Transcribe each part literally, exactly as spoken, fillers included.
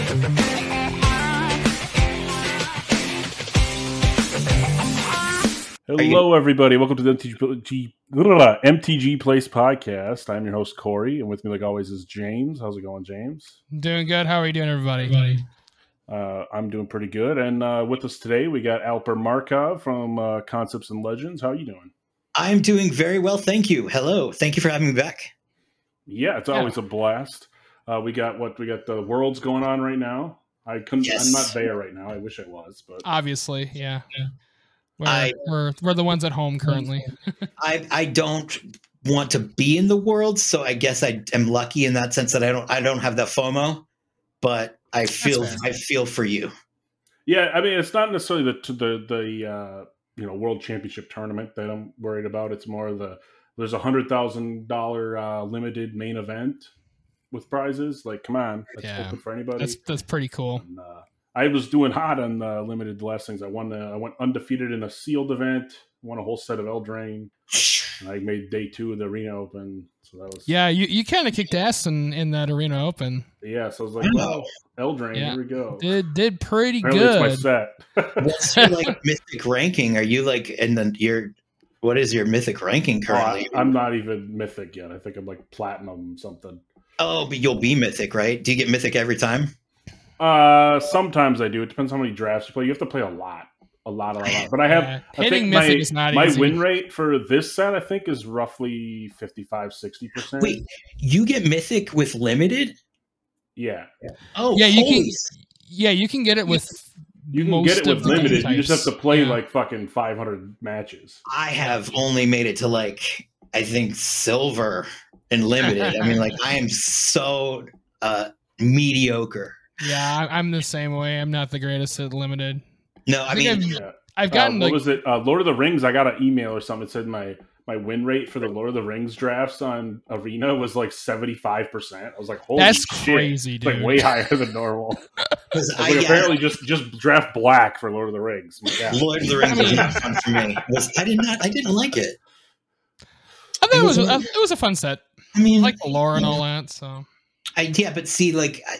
Hello, everybody. Welcome to the M T G, M T G Place podcast. I'm your host, Corey, and with me, like always, is James. How's it going, James? Doing good. How are you doing, everybody? Uh, I'm doing pretty good. And uh, with us today, we got Alper Markov from uh, Concepts and Legends. How are you doing? I'm doing very well, thank you. Hello. Thank you for having me back. Yeah, it's always yeah. a blast. Uh, we got what we got the Worlds going on right now. I couldn't. Yes. I'm not there right now. I wish I was, but obviously, yeah. yeah. We're, I, we're we're the ones at home currently. I I don't want to be in the world, so I guess I am lucky in that sense that I don't I don't have that FOMO, but I feel I feel for you. Yeah, I mean it's not necessarily the the the uh, you know World Championship tournament that I'm worried about. It's more the there's a hundred thousand dollar uh, limited main event with prizes. Like, come on, that's yeah, open for anybody. That's that's pretty cool. And, uh, I was doing hot on the limited the last things. I won. The, I went undefeated in a sealed event. Won a whole set of Eldraine. And I made day two of the Arena Open. So that was yeah. You, you kind of kicked ass in, in that Arena Open. Yeah. So I was like, wow, Eldraine. Yeah. Here we go. Did did pretty Apparently good. It's my set. What's your like mythic ranking? Are you like in the your what is your mythic ranking currently? Oh, I, I'm not even mythic yet. I think I'm like platinum something. Oh, but you'll be mythic, right? Do you get mythic every time? Uh, sometimes I do. It depends how many drafts you play. You have to play a lot, a lot, a lot. A lot. But I have. Yeah. I Hitting think mythic my, is not my easy. win rate for this set, I think, is roughly fifty-five, sixty percent. Wait, you get mythic with limited? Yeah. Oh, yeah. You holy. can. Yeah, you can get it with. You can most get it with of the limited. types. You just have to play yeah. like fucking five hundred matches. I have only made it to like I think silver and limited. I mean, like I am so uh, mediocre. Yeah, I'm the same way. I'm not the greatest at limited. No, I, I mean, I've, yeah. I've gotten uh, what like, was it? Uh, Lord of the Rings. I got an email or something that said my my win rate for the Lord of the Rings drafts on Arena was like seventy-five percent. I was like, holy that's shit. crazy, It's dude. like way higher than normal. I was like, I, apparently yeah. just just draft black for Lord of the Rings. Yeah. Lord of the Rings was not fun for me. Was, I did not. I didn't like it. I thought it was. It was, uh, it was a fun set. I mean, I like the lore and all that. So, I yeah, but see, like, I,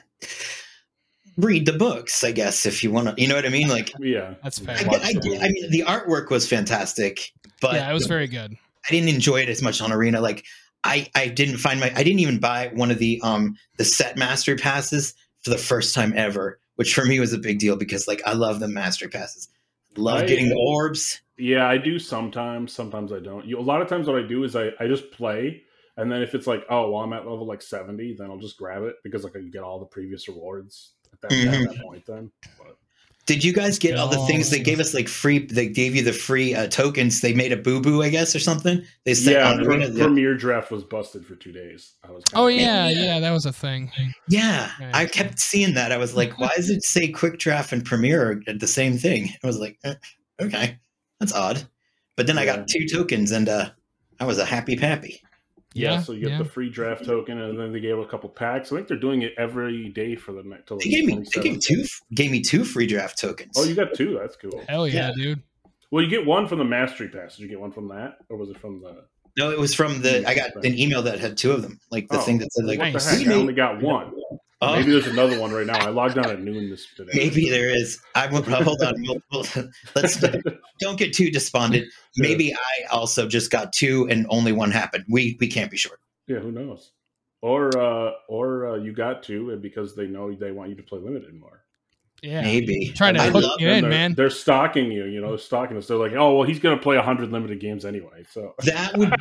read the books, I guess, if you want to. You know what I mean? Like, yeah, that's fair. I, I, I mean, the artwork was fantastic, but yeah, it was the, very good. I didn't enjoy it as much on Arena. Like, I I didn't find my. I didn't even buy one of the um the set mastery passes for the first time ever, which for me was a big deal because like I love the mastery passes. Love I, getting the orbs. Yeah, I do sometimes. Sometimes I don't. You, a lot of times what I do is I, I just play, and then if it's like, oh, well, I'm at level like seventy, then I'll just grab it because like I can get all the previous rewards at that, mm-hmm. at that point then. But, did you guys get all the things they gave us like free? They gave you the free uh, tokens. They made a boo boo, I guess, or something. They said yeah, on Arena, Premier Draft was busted for two days. I was oh yeah, yeah, yeah, that was a thing. Yeah, yeah, I kept seeing that. I was like, why does it say Quick Draft and Premier at the same thing? I was like, eh, okay, that's odd. But then yeah. I got two tokens, and uh, I was a happy pappy. Yeah, yeah, so you get yeah. the free draft token, and then they gave a couple packs. I think they're doing it every day for the next. Like they gave me, they gave me two, gave me two free draft tokens. Oh, you got two? That's cool. Hell yeah, yeah, dude. Well, you get one from the mastery pass. Did you get one from that, or was it from the? No, it was from the. I got an email that had two of them, like the oh, thing that said like. What the heck? I only got one. Oh. Maybe there's another one right now. I logged on at noon this today. Maybe there is. I will hold on. We'll, we'll, let's don't get too despondent. Maybe I also just got two and only one happened. We we can't be sure. Yeah, who knows? Or uh, or uh, you got two, and because they know they want you to play limited more. Yeah, maybe trying to hook you in, they're, man. They're stalking you. You know, they're stalking us. They're like, oh well, he's going to play a hundred limited games anyway. So that would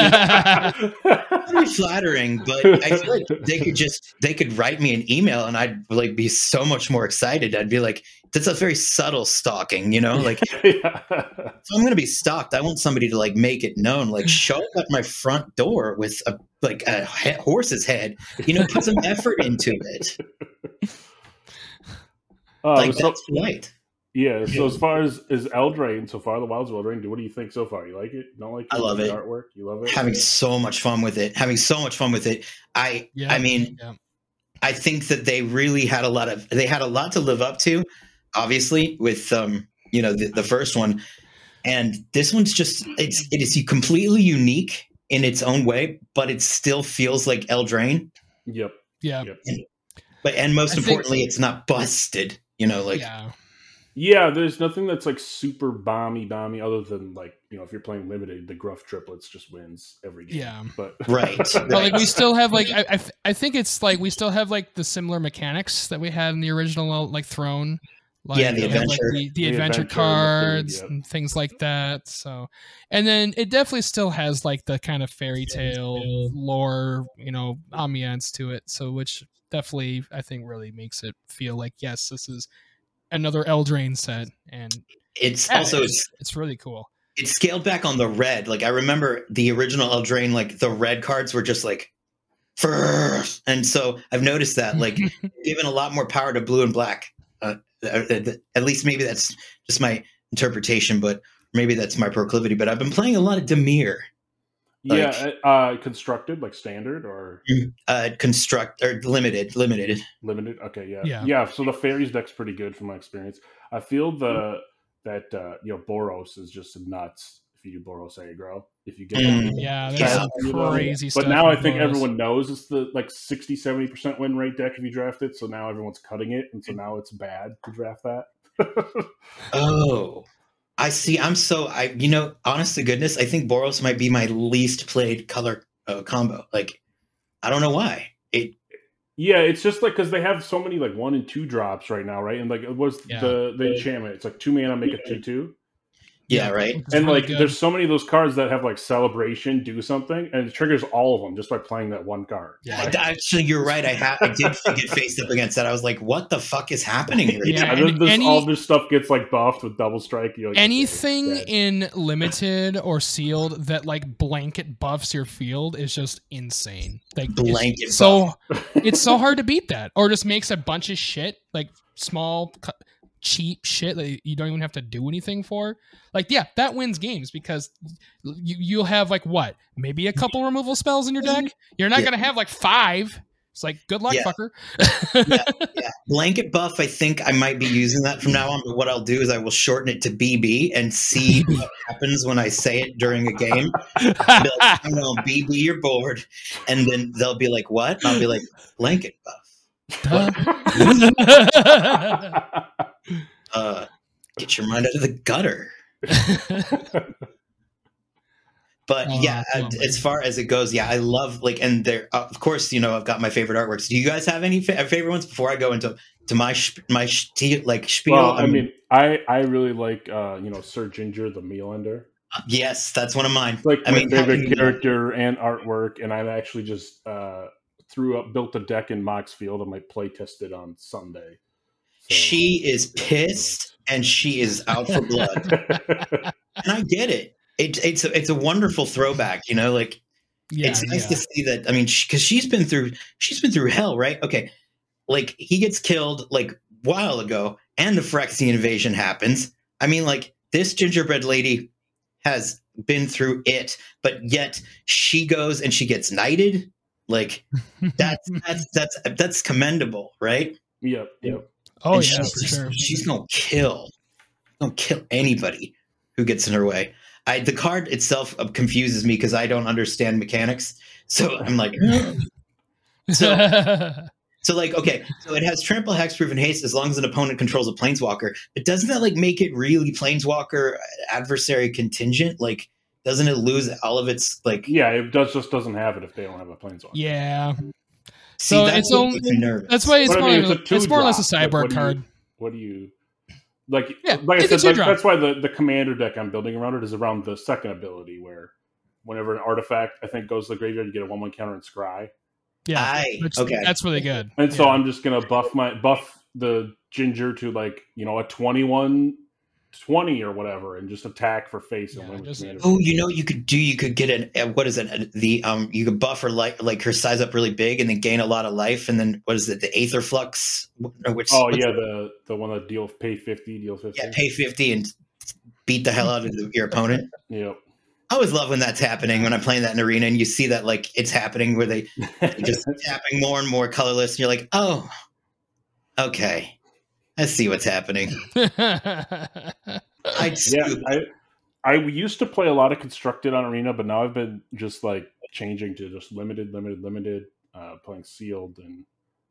be very flattering. But I feel like they could just they could write me an email, and I'd like be so much more excited. I'd be like, that's a very subtle stalking, you know. Like, yeah. If I'm going to be stalked, I want somebody to like make it known. Like, show up at my front door with a like a he- horse's head. You know, put some effort into it. Uh, like so, that's right. Yeah. So as far as is Eldraine so far, the Wilds of Eldraine, what do you think so far? You like it? You don't like it? I love the it. Artwork. You love it. Having so much fun with it. Having so much fun with it. I. Yeah, I mean, yeah. I think that they really had a lot of. They had a lot to live up to. Obviously, with um, you know, the, the first one, and this one's just it's it is completely unique in its own way, but it still feels like Eldraine. Yep. Yeah. Yep. And But and most I think- importantly, it's not busted. You know, like yeah. Yeah, there's nothing that's like super bomby bomby other than like, you know, if you're playing limited, the Gruff triplets just wins every game. Yeah. But Right, But like right. we still have like I I, th- I think it's like we still have like the similar mechanics that we had in the original like Throne. Like, Yeah, the we have, like, adventure. the, the, The adventure adventure and the food, cards yep. and things like that. So, and then it definitely still has like the kind of fairy tale lore, you know, ambiance to it. So, which definitely I think really makes it feel like yes, this is another Eldraine set, and It's yeah, also it's, it's really cool. it's scaled back on the red. Like I remember the original Eldraine, like the red cards were just like first, and so I've noticed that like given a lot more power to blue and black. Uh, at least maybe that's just my interpretation, but maybe that's my proclivity. But I've been playing a lot of Dimir, yeah, uh, constructed like standard or uh, construct or limited, limited. limited. Okay, yeah, Yeah. yeah. So the fairies deck's pretty good from my experience. I feel the that uh, you know Boros is just nuts if you do Boros aggro. If you get Mm. Yeah, there's Yeah. some You know? crazy stuff. But now I in think Boros. everyone knows it's the like sixty, seventy percent win rate deck if you draft it. So now everyone's cutting it. And so now it's bad to draft that. Oh, I see. I'm so I. You know, honest to goodness, I think Boros might be my least played color uh, combo. Like, I don't know why. It Yeah, it's just like because they have so many like one and two drops right now, right? And like it was Yeah. the the enchantment. It's like two mana, make it two two. yeah, Yeah. right. It's And really like good. there's so many of those cards that have like celebration, do something, and it triggers all of them just by playing that one card. Yeah. Like, Actually, you're right. I have. I did get faced up against that. I was like, "What the fuck is happening here?" Yeah, and then and this, any- all this stuff gets like buffed with double strike. You're like, okay, Anything it's dead. in limited or sealed that like blanket buffs your field is just insane. Like it's Blanket so it's so hard to beat that, or just makes a bunch of shit like small cu- cheap shit that you don't even have to do anything for. Like yeah, that wins games because you you'll have like what maybe a couple removal spells in your deck. You're not Yeah. gonna have like five. It's like good luck, Yeah. fucker. Yeah, blanket buff. I think I might be using that from now on. But what I'll do is I will shorten it to B B and see what happens when I say it during a game. Be like, "Oh, no, B B, you're bored," and then they'll be like, "What?" And I'll be like, "Blanket buff." Uh, get your mind out of the gutter. But Oh, yeah, oh, uh, as far as it goes, yeah, I love like, and there, uh, of course, you know, I've got my favorite artworks. Do you guys have any fa- favorite ones before I go into to my sh- my sh- like spiel? Well, I mean, I I really like uh, you know Sir Ginger the Mealender. yes, that's one of mine. It's like I my mean, how can favorite you- character and artwork, and I've actually just uh, threw up built a deck in Mox Field. I might play test it on Sunday. So- She is pissed and she is out for blood, and I get it. It it's a, it's a wonderful throwback, you know, like. yeah, It's nice yeah. to see that. I mean, because she's been through, she's been through hell, right? Okay, like he gets killed like a while ago, and the Phyrexian invasion happens. I mean, like this gingerbread lady has been through it, but yet she goes and she gets knighted. Like that's that's that's that's commendable, right? Yep, yep. oh And yeah, she's, for sure. she's gonna kill, gonna kill anybody who gets in her way. I, the card itself uh, confuses me because I don't understand mechanics. So I'm like, so so like okay, so it has trample, hexproof, and haste as long as an opponent controls a planeswalker. But doesn't that like make it really planeswalker adversary contingent? Like, doesn't it lose all of its like? Yeah, it does just doesn't have it if they don't have a planeswalker. yeah. See, So that's it's what only- makes me nervous. That's why it's But I more, mean, it's like, a two it's more or less a drop. Like, cyborg what do you- card. What do you like? Yeah, like I it's a said, like, two-drop. that's why the the commander deck I'm building around it is around the second ability, where whenever an artifact I think goes to the graveyard, you get a one one counter and scry. Yeah, I which- okay. that's really good. And so Yeah. I'm just gonna buff my buff the ginger to like you know a twenty-one twenty or whatever, and just attack for face and Yeah, win with just- commander. Oh, you know, you could do. You could get an uh, what is it? Uh, The um, you could buff her like like her size up really big, and then gain a lot of life, and then what is it? The Aether Flux, or which? Oh what's yeah, it? the the one that deal pay fifty, deal fifty. yeah, pay fifty and beat the hell out of the, your opponent. Yep. I always love when that's happening when I'm playing that in arena, and you see that like it's happening where they they're just tapping more and more colorless, and you're like, oh, okay, I see what's happening. I yeah, I I used to play a lot of constructed on arena, but now I've been just like changing to just limited, limited, limited, uh, playing sealed, and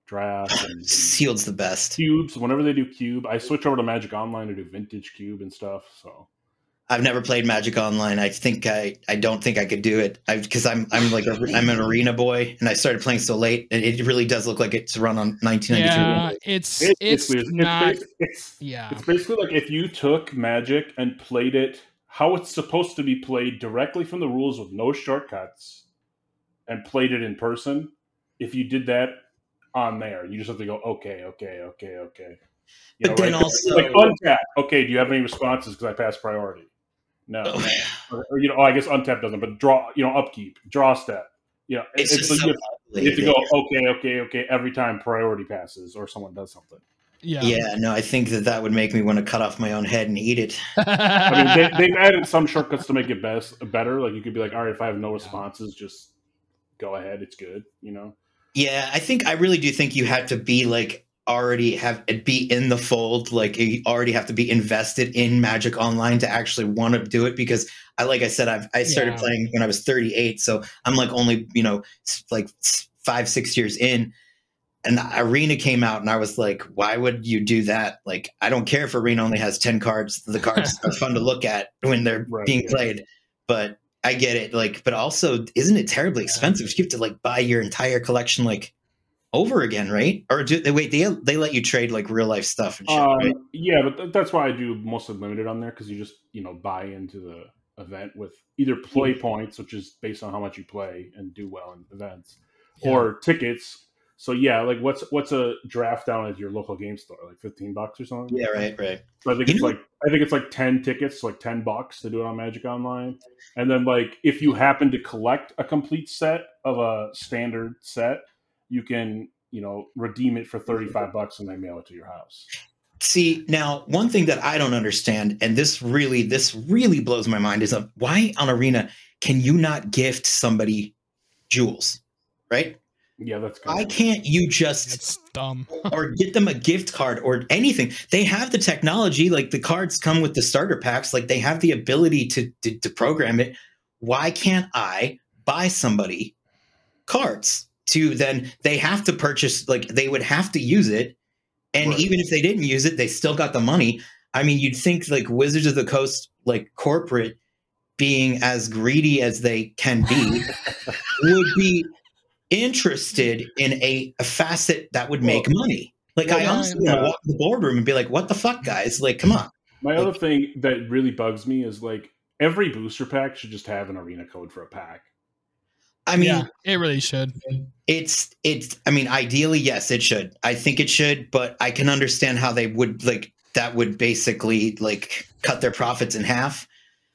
draft and, and Sealed's the best. cubes. Whenever they do cube, I switch over to Magic Online to do vintage cube and stuff. So I've never played Magic Online. I think I, I don't think I could do it because I'm I'm like a, I'm an arena boy, and I started playing so late, and it really does look like it's run on nineteen ninety-two. Yeah, it's it's it's, it's, not. it's, it's, yeah, it's basically like if you took Magic and played it how it's supposed to be played directly from the rules with no shortcuts, and played it in person. If you did that on there, you just have to go, okay, okay, okay, okay. You But know, then right? also- like untap. Okay, do you have any responses? Because I passed priority. No, Oh, or, or, you know, oh, I guess untap doesn't, but draw. You know, upkeep, draw step. You know, It's it's, just so so you, have, you have to go, okay, okay, okay, every time priority passes or someone does something. yeah, Yeah, no, I think that that would make me want to cut off my own head and eat it. I mean, they, they've added some shortcuts to make it best better. Like you could be like, all right, if I have no responses, just go ahead. It's good. You know. Yeah, I think I really do think you have to be like already have be in the fold. Like you already have to be invested in Magic Online to actually want to do it. Because I, like I said, I've I started Yeah. playing when I was thirty-eight, so I'm like only you know s- like s- five six years in. And Arena came out, and I was like, "Why would you do that? Like, I don't care if Arena only has ten cards. The cards are fun to look at when they're Right, being yeah. played." But I get it. Like, but also, isn't it terribly expensive? You have to like buy your entire collection like over again, right? Or do they wait? They they let you trade like real life stuff and shit, Um, right? Yeah, but th- that's why I do mostly limited on there because you just you know buy into the event with either play points, which is based on how much you play and do well in events, Yeah. or tickets. So yeah, like what's what's a draft down at your local game store? Like fifteen bucks or something? Yeah, right, right. So I think You it's know- like I think it's like ten tickets, like ten bucks to do it on Magic Online. And then like if you happen to collect a complete set of a standard set, you can, you know, redeem it for thirty-five bucks and they mail it to your house. See, now one thing that I don't understand, and this really, this really blows my mind, is uh, why on Arena can you not gift somebody jewels, right? Yeah, that's kind Why of can't you just That's dumb. or get them a gift card or anything? They have the technology, like the cards come with the starter packs, like they have the ability to to, to program it. Why can't I buy somebody cards to then they have to purchase, like they would have to use it, and Right. even if they didn't use it, they still got the money. I mean, you'd think like Wizards of the Coast, like corporate, being as greedy as they can be, would be interested in a, a facet that would make Well, money. Like well, I yeah, honestly yeah. want to walk in the boardroom and be like, "What the fuck, guys? Like, come on." My Like- other thing that really bugs me is like every booster pack should just have an arena code for a pack. I mean, Yeah, it really should. it's it's. I mean, ideally, yes, it should. I think it should, but I can understand how they would like that would basically like cut their profits in half.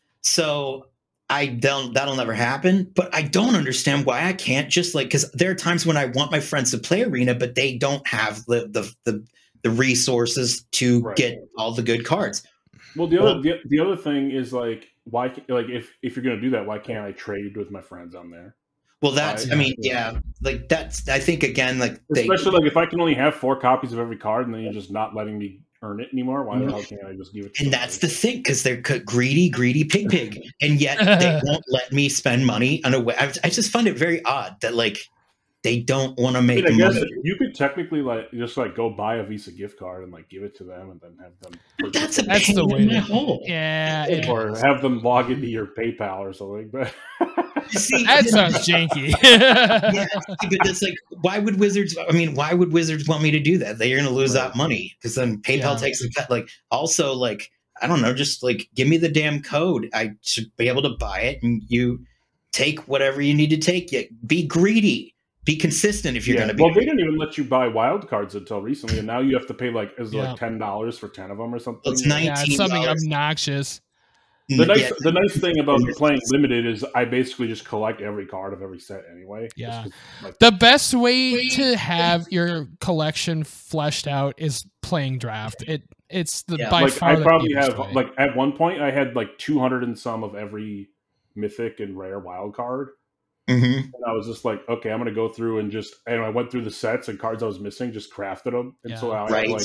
So I don't. That'll never happen. But I don't understand why I can't just like because there are times when I want my friends to play Arena, but they don't have the the the, the resources to Right. get all the good cards. Well, the other the, the other thing is like why ca- like if if you're gonna do that, why can't I trade with my friends on there? Well, that's. Right. I mean, yeah, like that's. I think again, like they. Especially like if I can only have four copies of every card, and then you're just not letting me earn it anymore. Why the hell can't I just give it? to And somebody? that's the thing, because they're c- greedy, greedy pig pig, and yet they won't let me spend money on a way. I, I just find it very odd that like they don't want to I make mean, I guess money. you could technically like just like go buy a Visa gift card and like give it to them, and then have them. But that's a That's pain the in way my to- hole. Yeah, it or is. have them log into your PayPal or something. But See, That sounds janky. yeah, but that's like, why would Wizards? I mean, why would Wizards want me to do that? They're going to lose Right. that money because then PayPal Yeah. takes a cut. Like, also, like, I don't know, just like give me the damn code. I should be able to buy it, and you take whatever you need to take. You be greedy, be consistent if you're yeah, going to be. well, they didn't even let you buy wild cards until recently, and now you have to pay like is it Yeah. like ten dollars for ten of them or something. Well, it's Yeah, nineteen it's something dollars. obnoxious. The nice, Yeah. the nice thing about playing limited is I basically just collect every card of every set anyway. just Yeah. 'cause, like, The best way to have your collection fleshed out is playing draft. It it's the Yeah. by like far I the probably cheapest have way. like at one point I had like two hundred and some of every mythic and rare wild card, Mhm. and I was just like, okay, I'm gonna go through and just and I went through the sets and cards I was missing, just crafted them, and so Yeah. I Right. like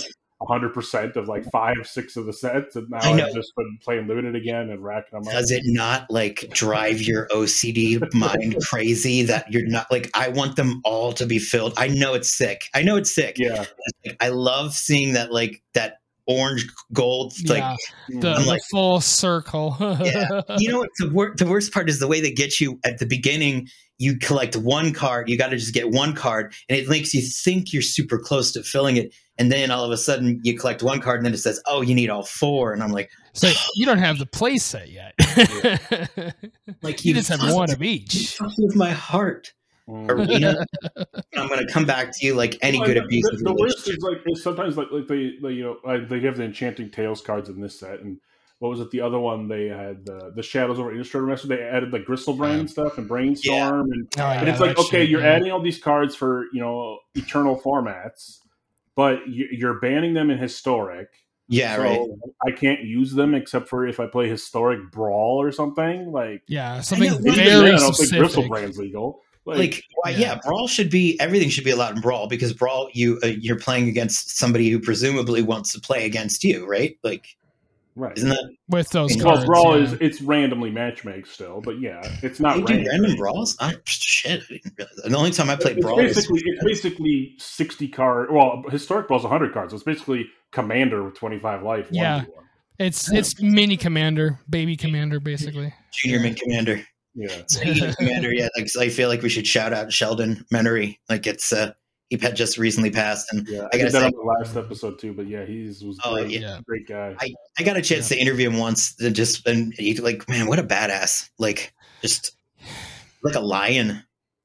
one hundred percent of like five, six of the sets, and now I know. I've just been playing limited again and racking them up. Does it not like drive your O C D mind crazy that you're not like, I want them all to be filled. I know it's sick. I know it's sick. Yeah. I love seeing that, like that orange gold, like yeah, the, I'm the like, full circle. yeah. You know what? The, wor- the worst part is the way they get you at the beginning. You collect one card. You got to just get one card, and it makes you think you're super close to filling it. And then all of a sudden, you collect one card, and then it says, "Oh, you need all four." And I'm like, So you don't have the play set yet. like you just have one of each. With my heart. Mm. Arena. I'm going to come back to you like any Well, good the, abusive the, the worst relationship. is like is sometimes like like they, they you know like, they have the Enchanting Tales cards in this set, and what was it? The other one they had the the Shadows over Innistrad Master. They added like Gristlebrand and stuff and Brainstorm, Yeah. and, Oh, yeah, and it's like that okay, shit, you're yeah. adding all these cards for you know eternal formats, but you, you're banning them in Historic. Yeah, so right. I can't use them except for if I play Historic Brawl or something like. Yeah, something know, Even very then, I don't think specific. Gristlebrand's legal. Like, Like, why, yeah. yeah. Brawl should be everything should be allowed in Brawl because Brawl you uh, you're playing against somebody who presumably wants to play against you, right? Like, right. isn't that with those Well, cards. Well, Brawl yeah. is it's randomly matchmake still, but yeah, it's not they do random. random brawls? I, shit, I didn't realize that. The only time I played It's Brawl was basically it's basically sixty card. Well, Historic Brawl's one hundred cards. So it's basically Commander with twenty-five life. one Yeah. v one. It's it's mini commander, baby commander, basically. Junior Mint Commander. Yeah. Speaking of Commander, yeah, like, so I feel like we should shout out Sheldon Menery. Like it's uh, he had just recently passed, and Yeah, I I gotta did that say, on the last episode too. But yeah, he's was Oh, great, yeah. great guy. I, I got a chance to interview him once, and just and he, like, man, what a badass! Like just like a lion.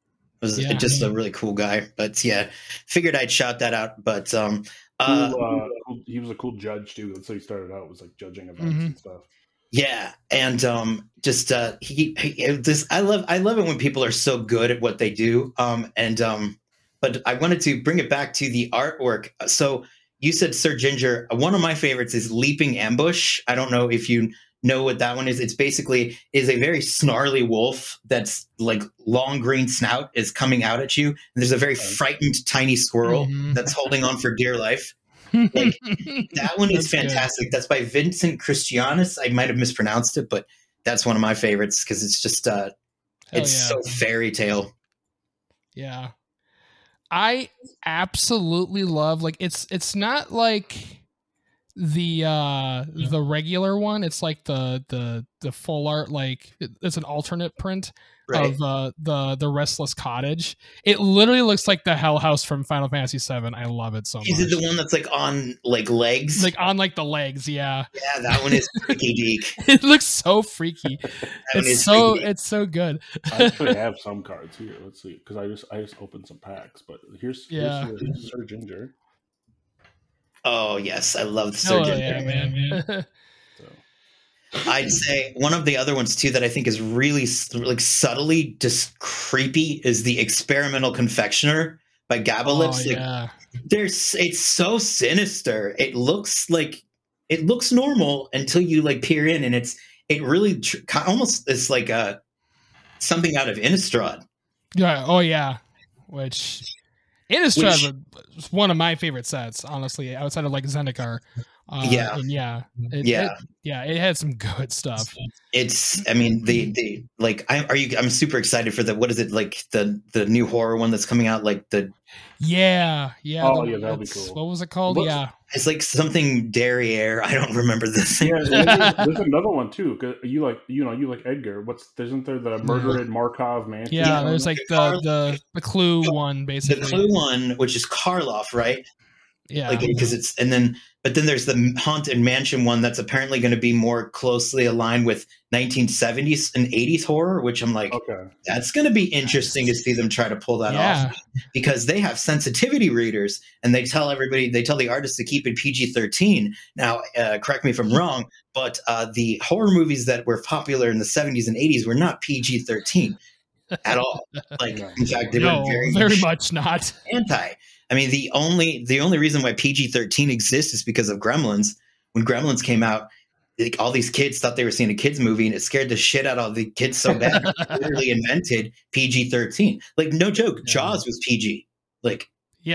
Was Yeah. just a really cool guy. But yeah, figured I'd shout that out. But um, uh, cool, uh, cool, he was a cool judge too. That's how he started out. Was like judging events Mhm. and stuff. yeah, and um, just uh, he, he this I love I love it when people are so good at what they do. Um, and um, but I wanted to bring it back to the artwork. So you said Sir Ginger. One of my favorites is Leaping Ambush. I don't know if you know what that one is. It's basically is a very snarly wolf that's like long green snout is coming out at you, and there's a very frightened tiny squirrel Mhm. that's holding on for dear life. Like, That one is That's good. fantastic. That's by Vincent Christianus. I might have mispronounced it, but that's one of my favorites because it's just uh, Hell it's yeah. so fairy tale. Yeah. I absolutely love like it's it's not like the uh the regular one. It's like the the the full art like it- it's an alternate print Right. of uh the the Restless Cottage. It literally looks like the Hell House from Final Fantasy seven. I love it so Is much. it the one that's like on like legs? Like on like the legs, yeah. yeah, that one is freaky deek. It looks so freaky. That one It's is so freaky. it's so good. I actually have some cards here. Let's see, because I just I just opened some packs. But here's Yeah. here's, here's Sir Ginger. Oh yes, I love the Hell surgeon. yeah, man. So I'd say one of the other ones too that I think is really s- like subtly just creepy is the Experimental Confectioner by Oh, Gabalips. Like, yeah. there's it's so sinister. It looks like it looks normal until you like peer in, and it's it really tr- ki- almost is like a something out of Innistrad. Yeah. Oh yeah. Which Innistrad was one of my favorite sets, honestly, outside of like Zendikar. Uh, Yeah. And yeah. It, Yeah. It, yeah. It had some good stuff. It's I mean the the like I are you I'm super excited for the what is it like the the new horror one that's coming out like the Yeah. Yeah. Oh, the- yeah, that'll be it's- cool. What was it called? Looks- yeah. it's like something derriere. I don't remember the thing. Yeah, there's, there's another one too. 'Cause you like you know you like Edgar. What's isn't there the murdered Markov mansion? Yeah. Yeah, There's like the, Carl- the, the Clue one, The basically. Clue one, which is Karloff, right? Yeah. Like because it's and then but then there's the Haunted Mansion one that's apparently going to be more closely aligned with nineteen seventies and eighties horror, which I'm like Okay. that's going to be interesting to see them try to pull that Yeah. off because they have sensitivity readers and they tell everybody they tell the artists to keep it P G thirteen. Now, uh, correct me if I'm wrong, but uh, the horror movies that were popular in the seventies and eighties were not P G thirteen at all. Like No. in fact, they No, were very, very much not. anti. I mean, the only the only reason why P G thirteen exists is because of Gremlins. When Gremlins came out, like, all these kids thought they were seeing a kids movie, and it scared the shit out of the kids so bad. They literally invented P G thirteen. Like no joke, Yeah. Jaws was P G. Like Yeah.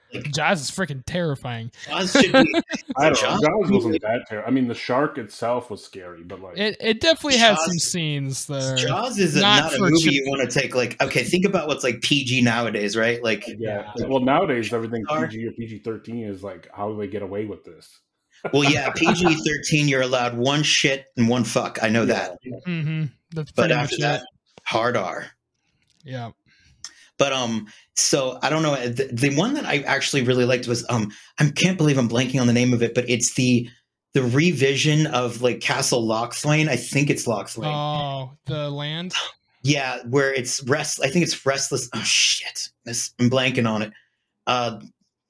Like, Jaws is freaking terrifying. Jaws should be. I don't Jaws- know. Jaws wasn't that terrible. I mean, the shark itself was scary, but like, It it definitely has Jaws- some scenes that are Jaws is a, not not, a for movie chil- you want to take. Like, okay, think about what's like P G nowadays, right? Like, yeah. Well, nowadays everything Are- P G or P G thirteen is like, how do they get away with this? well, yeah, P G thirteen, you're allowed one shit and one fuck. I know that, Mm-hmm. That's but pretty after much that, it. hard R. Yeah. But um, so I don't know. The, the one that I actually really liked was um, I can't believe I'm blanking on the name of it, but it's the the revision of like Castle Lochthwain. I think it's Lochthwain. Oh, the land. Yeah, where it's rest. I think it's Restless. Oh shit, this, I'm blanking on it. Uh,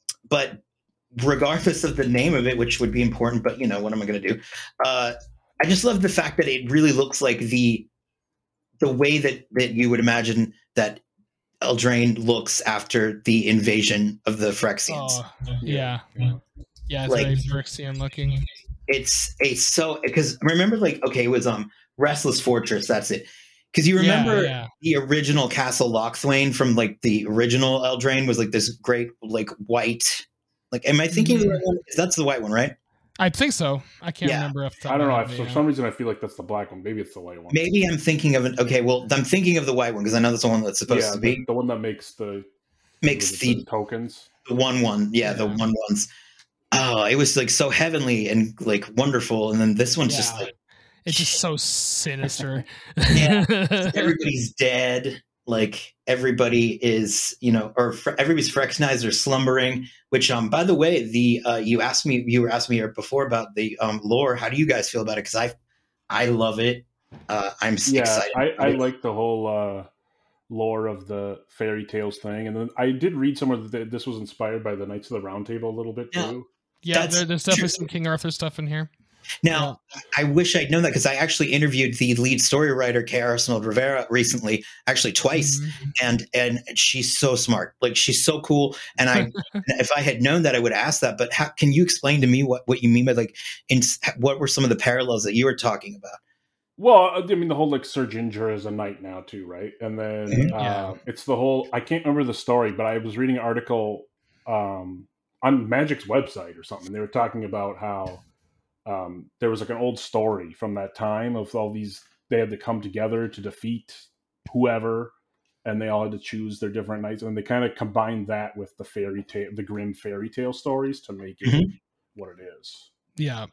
but regardless of the name of it, which would be important, but you know what am I going to do? Uh, I just love the fact that it really looks like the the way that that you would imagine that Eldraine looks after the invasion of the Phyrexians. Oh, yeah. Yeah, it's Like- very Phyrexian looking. It's a so because remember, like, okay, it was um Restless Fortress. That's it. Because you Yeah, remember yeah. the original Castle Lochthwain from like the original Eldraine was like this great like white. Like, am I thinking of the right one? That's the white one, right? I think so. I can't Yeah. remember. Off the top I don't of know. my I, head, for yeah. some reason, I feel like that's the black one. Maybe it's the white one. Maybe I'm thinking of an. Okay, well, I'm thinking of the white one because I know that's the one that's supposed yeah, to the, be the one that makes the makes the, tokens. the one one. Yeah, the Yeah. one ones. Oh, it was like so heavenly and like wonderful, and then this one's just Yeah. like It's just so sinister. Yeah. everybody's dead. Like everybody is, you know, or fr- everybody's Phyrexionized or slumbering. Which, um, by the way, the uh, you asked me, you were asking me before about the um lore. How do you guys feel about it? Because I, I love it. Uh, I'm s- Yeah, excited. I, about I it. like the whole uh, lore of the fairy tales thing, and then I did read somewhere that this was inspired by the Knights of the Round Table a little bit Yeah. too. yeah, That's there, there's definitely true. some King Arthur stuff in here. Now, I wish I'd known that because I actually interviewed the lead story writer, Kay Arsenal Rivera, recently, actually twice, Mhm. and and she's so smart. Like she's so cool. And I, if I had known that, I would ask that. But how, can you explain to me what, what you mean by like, in, what were some of the parallels that you were talking about? Well, I mean, the whole like Sir Ginger is a knight now too, right? And then Mhm. uh, Yeah. it's the whole. I can't remember the story, but I was reading an article um, on Magic's website or something. They were talking about how um, there was like an old story from that time of all these. They had to come together to defeat whoever, and they all had to choose their different knights, and they kind of combined that with the fairy tale, the grim fairy tale stories to make it Mhm. what it is. Yeah.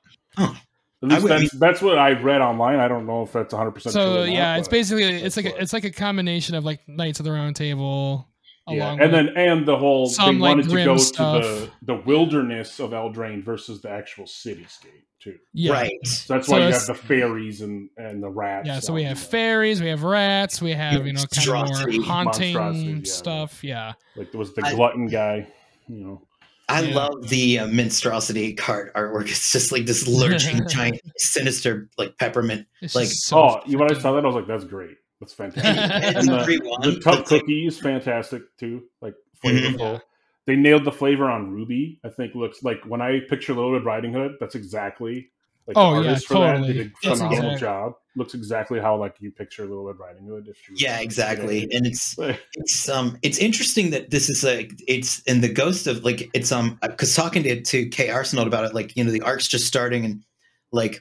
At least would- I that's that's what I read online. I don't know if that's one hundred percent true. So or not, yeah, it's but- basically it's that's like a, what- it's like a combination of like Knights of the Round Table, Yeah, along and with, then and the whole some, they like, wanted to grim go stuff. to the the wilderness of Eldraine versus the actual cityscape too. yeah. Right. So that's So why you it's- have the fairies and and the rats. Yeah, so we on have the- fairies, we have rats, we have you know kind of Monstrosity. more haunting Monstrosities, yeah. stuff. Yeah, like there was the I- glutton guy. You know, I Yeah. love the uh, monstrosity card artwork. It's just like this lurching giant, sinister, like peppermint. it's Like, just so oh, you when I freaking- saw that, I was like, that's great. That's fantastic. And And the the, three ones, the tub that's like- cookies, fantastic too. Like Mhm. flavorful. Yeah. They nailed the flavor on Ruby. I think looks like when I picture Little Red Riding Hood, that's exactly like Oh, the yeah, artist for that totally. did a That's phenomenal exact- job. Looks exactly how like you picture Little Red Riding Hood. If you Yeah, exactly. And it's Like, it's um it's interesting that this is like it's in the ghost of like it's um because talking to to Kay Arsenal about it, like you know the arc's just starting and like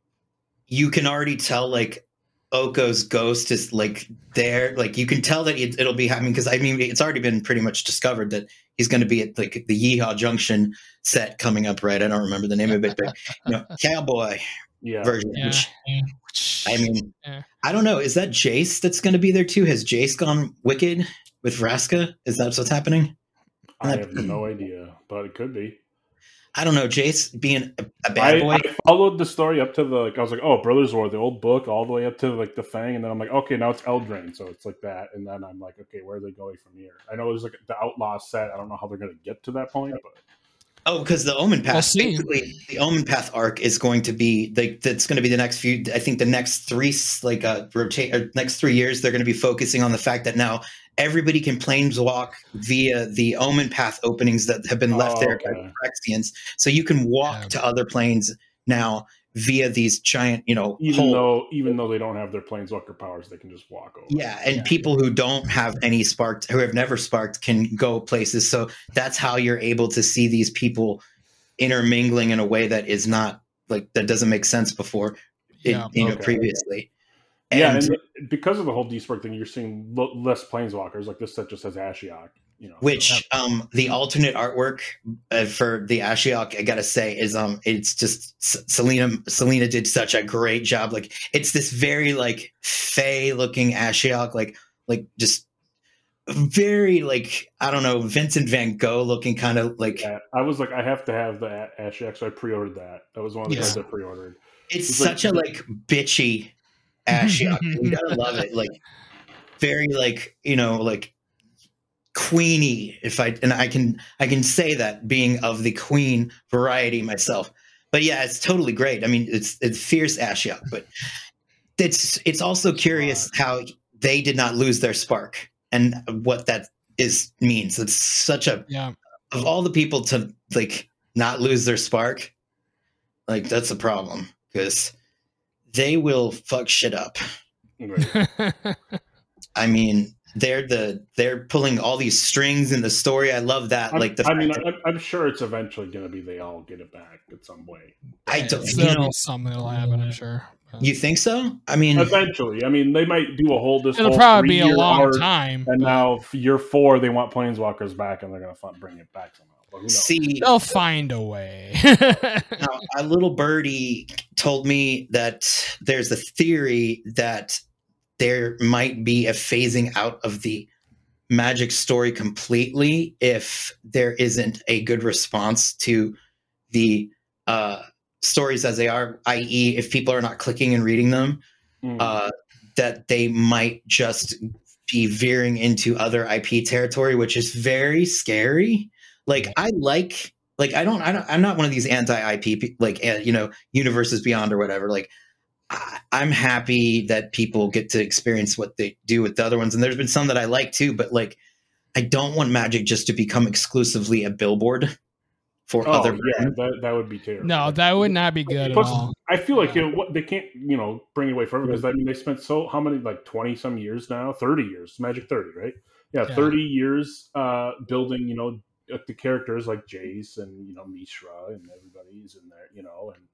you can already tell like Oko's ghost is like there, like you can tell that it, it'll be happening because I mean it's already been pretty much discovered that he's going to be at like the Yeehaw Junction set coming up, right? I don't remember the name of it, but you know, cowboy yeah, version, Yeah. which I mean, Yeah. I don't know. Is that Jace that's going to be there too? Has Jace gone wicked with Vraska? Is that what's happening? I have no idea, but it could be. I don't know. Jace being a, a bad I, boy. I followed the story up to the like I was like, oh, Brothers War, the old book, all the way up to like the Fang, and then I'm like, okay, now it's Eldraine, so it's like that, and then I'm like, okay, where are they going from here? I know there's like the Outlaw set. I don't know how they're going to get to that point, but Oh, because the Omen Path, We'll see. basically, the Omen Path arc is going to be like that's going to be the next few. I think the next three, like uh, rotate, or next three years, they're going to be focusing on the fact that now everybody can planeswalk via the Omen Path openings that have been left Oh, there okay. by Phyrexians. So you can walk Yeah. to other planes now via these giant, you know, even holes. though even though they don't have their planeswalker powers, they can just walk over. Yeah, and Yeah. people who don't have any sparked, who have never sparked, can go places. So that's how you're able to see these people intermingling in a way that is not like that doesn't make sense before, it, Yeah. you know, Okay. previously. Yeah, And, and because of the whole despark thing, you're seeing lo- less planeswalkers. Like this set just has Ashiok. You know, which um the alternate artwork uh, for the Ashiok, I gotta say, is um it's just S- Selena Selena did such a great job. Like it's this very like fey looking Ashiok, like like just very like I don't know, Vincent Van Gogh looking kind of like. yeah, I was like, I have to have the A- Ashiok, so I pre-ordered that. That was one of the Yeah. cards I pre-ordered. It's It's such like- a like bitchy Ashiok. You gotta love it. Like very like, you know, like queeny, if I and I can I can say that being of the queen variety myself. But yeah, it's totally great. I mean, it's it's fierce Ashiok, but it's it's also curious how they did not lose their spark and what that is means. It's such a Yeah. of all the people to like not lose their spark, like that's a problem because they will fuck shit up. Right. I mean, they're the they're pulling all these strings in the story. I love that. I'm- Like the I mean, fact that- I'm, I'm sure it's eventually going to be they all get it back in some way. I don't. It's You gonna know, be something that'll happen, I'm sure. But you think so? I mean, Eventually, I mean, they might do a whole this. it'll whole probably be a three-year long arc, time. And but now for year four, they want planeswalkers back, and they're going to bring it back somehow. But who knows? see, they'll find a way. now, a little birdie told me that there's a theory that there might be a phasing out of the Magic story completely if there isn't a good response to the uh, stories as they are, that is, if people are not clicking and reading them, Mm. uh, that they might just be veering into other I P territory, which is very scary. Like I like, like I don't, I don't, I'm not one of these anti-I P like uh, you know, Universes Beyond or whatever. Like I, I'm happy that people get to experience what they do with the other ones, and there's been some that I like too. But like, I don't want Magic just to become exclusively a billboard for Oh, other yeah, brands. that, that would be terrible. no, that would not be good at Plus, all. I feel like Yeah. you know, what they can't, you know, bring it away forever because I mean they spent so how many like twenty some years now, thirty years, Magic thirty, right? Yeah, Yeah. thirty years uh, building, you know, uh, the characters like Jace and you know Mishra and everybody's in there, you know, and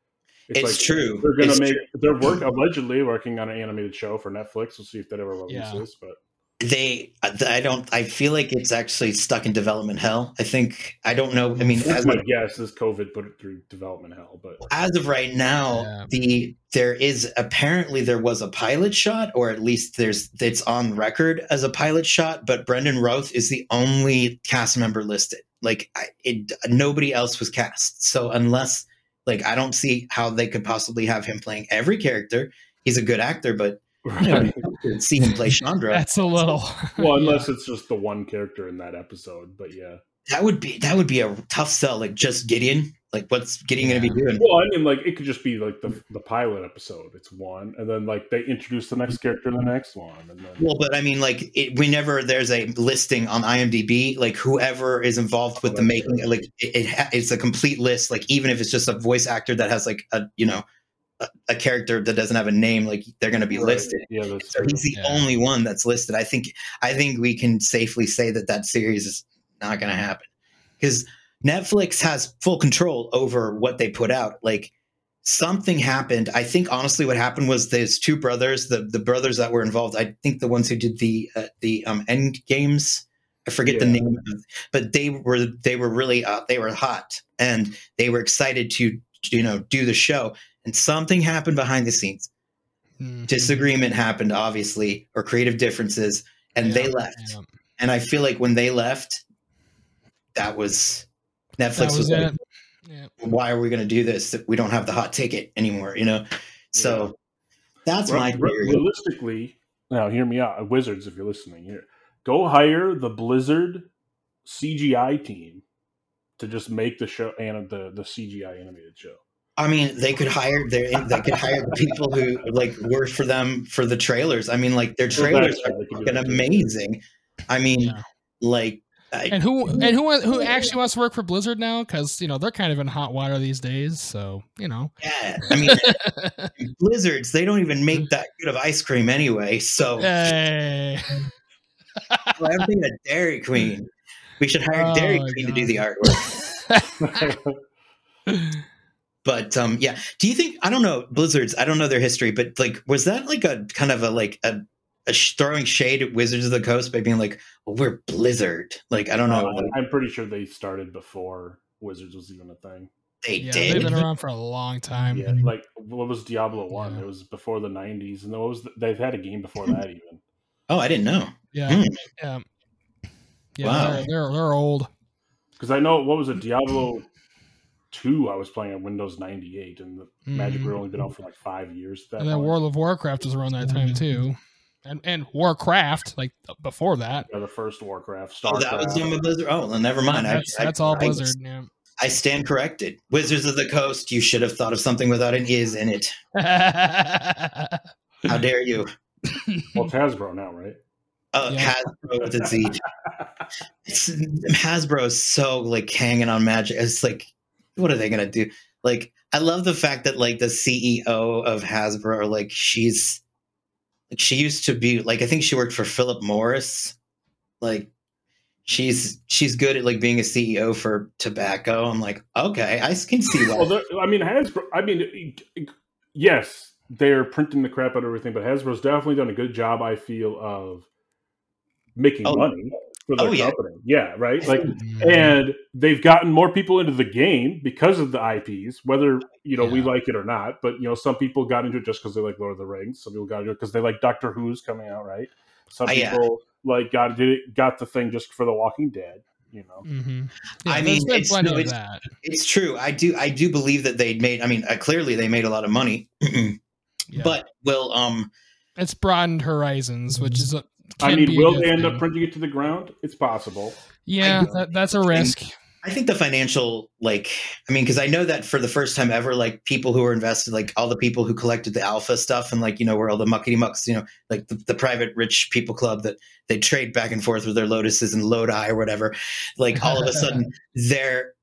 It's true. They're gonna It's make true. they're work allegedly working on an animated show for Netflix. We'll see if that ever Yeah. releases, but. They, I don't. I feel like it's actually stuck in development hell. I think. I don't know. I mean, That's as my of, guess is COVID put it through development hell, but as of right now, Yeah. the there is apparently there was a pilot shot, or at least there's it's on record as a pilot shot. But Brendan Roth is the only cast member listed. Like, I, it, nobody else was cast. So unless, like, I don't see how they could possibly have him playing every character. He's a good actor, but you know, to see him play Chandra. That's a little. well, yeah. unless it's just the one character in that episode, but yeah. That would be that would be a tough sell. Like just Gideon. Like what's Gideon going to be doing? Well, I mean, like it could just be like the the pilot episode. It's one, and then like they introduce the next character in the next one, and then Well, but I mean, like it, whenever there's a listing on IMDb, like whoever is involved with Oh, the that's making, true. like it, it ha- it's a complete list. Like even if it's just a voice actor that has like a you know a, a character that doesn't have a name, like they're going to be Right. listed. Yeah, that's So true. he's the Yeah. only one that's listed. I think I think we can safely say that that series is not going to happen because Netflix has full control over what they put out. Like something happened. I think honestly, what happened was there's two brothers, the the brothers that were involved. I think the ones who did the uh, the um, End Games. I forget the Yeah. name, of, but they were they were really uh, they were hot and they were excited to you know do the show. And something happened behind the scenes. Mhm. Disagreement happened, obviously, or creative differences, and Yeah, they left. yeah. And I feel like when they left, that was Netflix That was, was like, it. Yeah. why are we going to do this if we don't have the hot ticket anymore? You know, so that's Re- my re- theory. realistically, now hear me out, Wizards, if you're listening here, go hire the Blizzard C G I team to just make the show and the the C G I animated show. I mean, they could hire their they could hire the people who like work for them for the trailers. I mean, like their Well, trailers that's are true. They could do fucking that too. amazing. I mean, Yeah. like I, And who and who who actually wants to work for Blizzard now? Because you know they're kind of in hot water these days. So you know, yeah, I mean, Blizzards, they don't even make that good of ice cream anyway. So hey. well, I'm thinking of Dairy Queen. We should hire Oh, Dairy my Queen God. to do the artwork. But um, yeah, do you think, I don't know, Blizzards, I don't know their history, but like, was that like a kind of a like a, a sh- throwing shade at Wizards of the Coast by being like, well, we're Blizzard? Like, I don't know. Uh, like, I'm pretty sure they started before Wizards was even a thing. they Yeah, did. they've been around for a long time. Yeah, like what was Diablo One? Yeah. It was before the nineties, and what was the, they've had a game before that even. Oh, I didn't know. Yeah, Hmm. yeah, yeah. Wow. They're, they're they're old. Because I know what was it, Diablo Two? I was playing on Windows ninety-eight, and the Magic Mhm. had only been out for like five years. That And then long. World of Warcraft was around that time too, and and Warcraft like before that. Yeah, the first Warcraft, Oh, StarCraft. that was done by Blizzard. Oh, well, never mind. I- That's I, that's all I- Blizzard. Yeah. I stand corrected. Wizards of the Coast, you should have thought of something without an is in it. How dare you? Well, it's Hasbro now, right? Uh, Yeah. Hasbro with a Z. It's, Hasbro is so like hanging on Magic. It's like, what are they gonna do? Like, I love the fact that like the C E O of Hasbro, like she's, like she used to be like I think she worked for Philip Morris. Like, she's she's good at like being a C E O for tobacco. I'm like, okay, I can see Well, why. there- I mean, Hasbro. I mean, yes, they're printing the crap out of everything, but Hasbro's definitely done a good job. I feel of making Oh. money for their Oh, yeah. company. Yeah, right. Like, Mhm. and they've gotten more people into the game because of the I Ps, whether you know we Yeah. like it or not. But you know, some people got into it just because they like Lord of the Rings. Some people got into it because they like Doctor Who's coming out, right? Some Oh, yeah. people like got did it, got the thing just for The Walking Dead. You know, Mhm. I there's mean, been it's- plenty no, of it's- that. It's true. I do. I do believe that they made. I mean, uh, clearly they made a lot of money. Yeah. But will um It's broadened horizons, which is a, I can mean, be a will good they end thing. up printing it to the ground? It's possible. Yeah, I- that, that's a risk. I think the financial, like, I mean, because I know that for the first time ever, like people who were invested, like all the people who collected the alpha stuff and like, you know, where all the muckety mucks, you know, like the, the private rich people club that they trade back and forth with their Lotuses and Lodi or whatever, like all of a sudden they're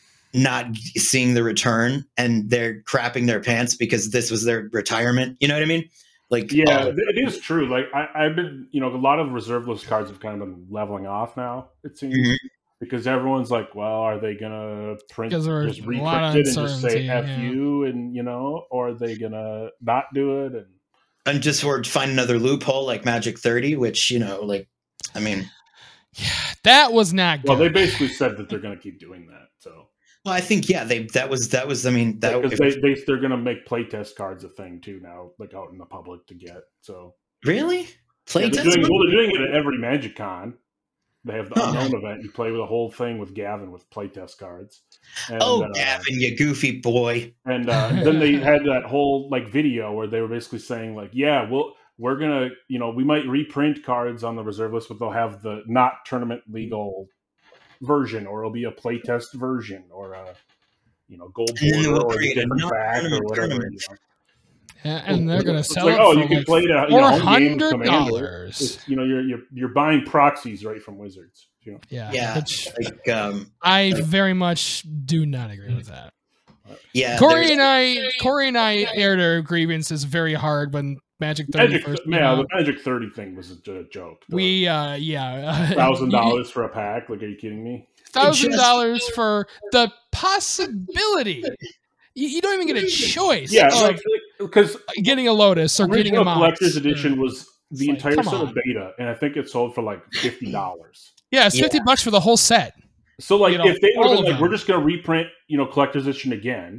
not seeing the return and they're crapping their pants because this was their retirement. You know what I mean? Like, Yeah, oh, it is true. Like I, I've been, you know, a lot of reserve list cards have kind of been leveling off now. It seems Mhm. because everyone's like, well, are they gonna print Because there's just a lot of reprint it and just say uncertainty, "f yeah. you" and you know, or are they gonna not do it? And and just or find another loophole like Magic thirty, which, you know, like, I mean, Yeah, that was not good. well, they basically said that they're gonna keep doing that. So well, I think, yeah, they, that was, that was, I mean, that because if- they, they they're gonna make playtest cards a thing too now, like out in the public to get. So really yeah, playtest. they're doing, well, they're doing it at every Magic Con. They have the Huh. unknown event. You play with the whole thing with Gavin with playtest cards. And, oh, uh, Gavin, you goofy boy. And uh, then they had that whole like video where they were basically saying like, yeah, well, we're gonna, you know, we might reprint cards on the reserve list, but they'll have the not tournament legal version, or it'll be a playtest version, or a, you know, gold And then border, we'll or a create a different back, or non-tournament whatever. tournament. You know? Yeah, and they're gonna It's sell like, it oh, for you can like play it, you know, four home game hundred Commander. dollars. It's, you know, you're, you're you're buying proxies right from Wizards. You know, Yeah, Yeah, which like, um, I very much do not agree with that. yeah. Corey there's- and I, Corey and I aired our grievances very hard when Magic thirty Magic, first came yeah, the out. Magic thirty thing was a j- joke. The We, uh, yeah, thousand dollars for a pack. Like, are you kidding me? thousand dollars for the possibility. You, you don't even get a choice. Yeah, of like because getting a Lotus or getting a original Mox. collector's or- edition was the It's like, entire come set on. of beta, and I think it sold for like fifty dollars. Yeah, it's fifty bucks for the whole set. So, like, You know, if they would all have of been like, them. we're just going to reprint, you know, collector's edition again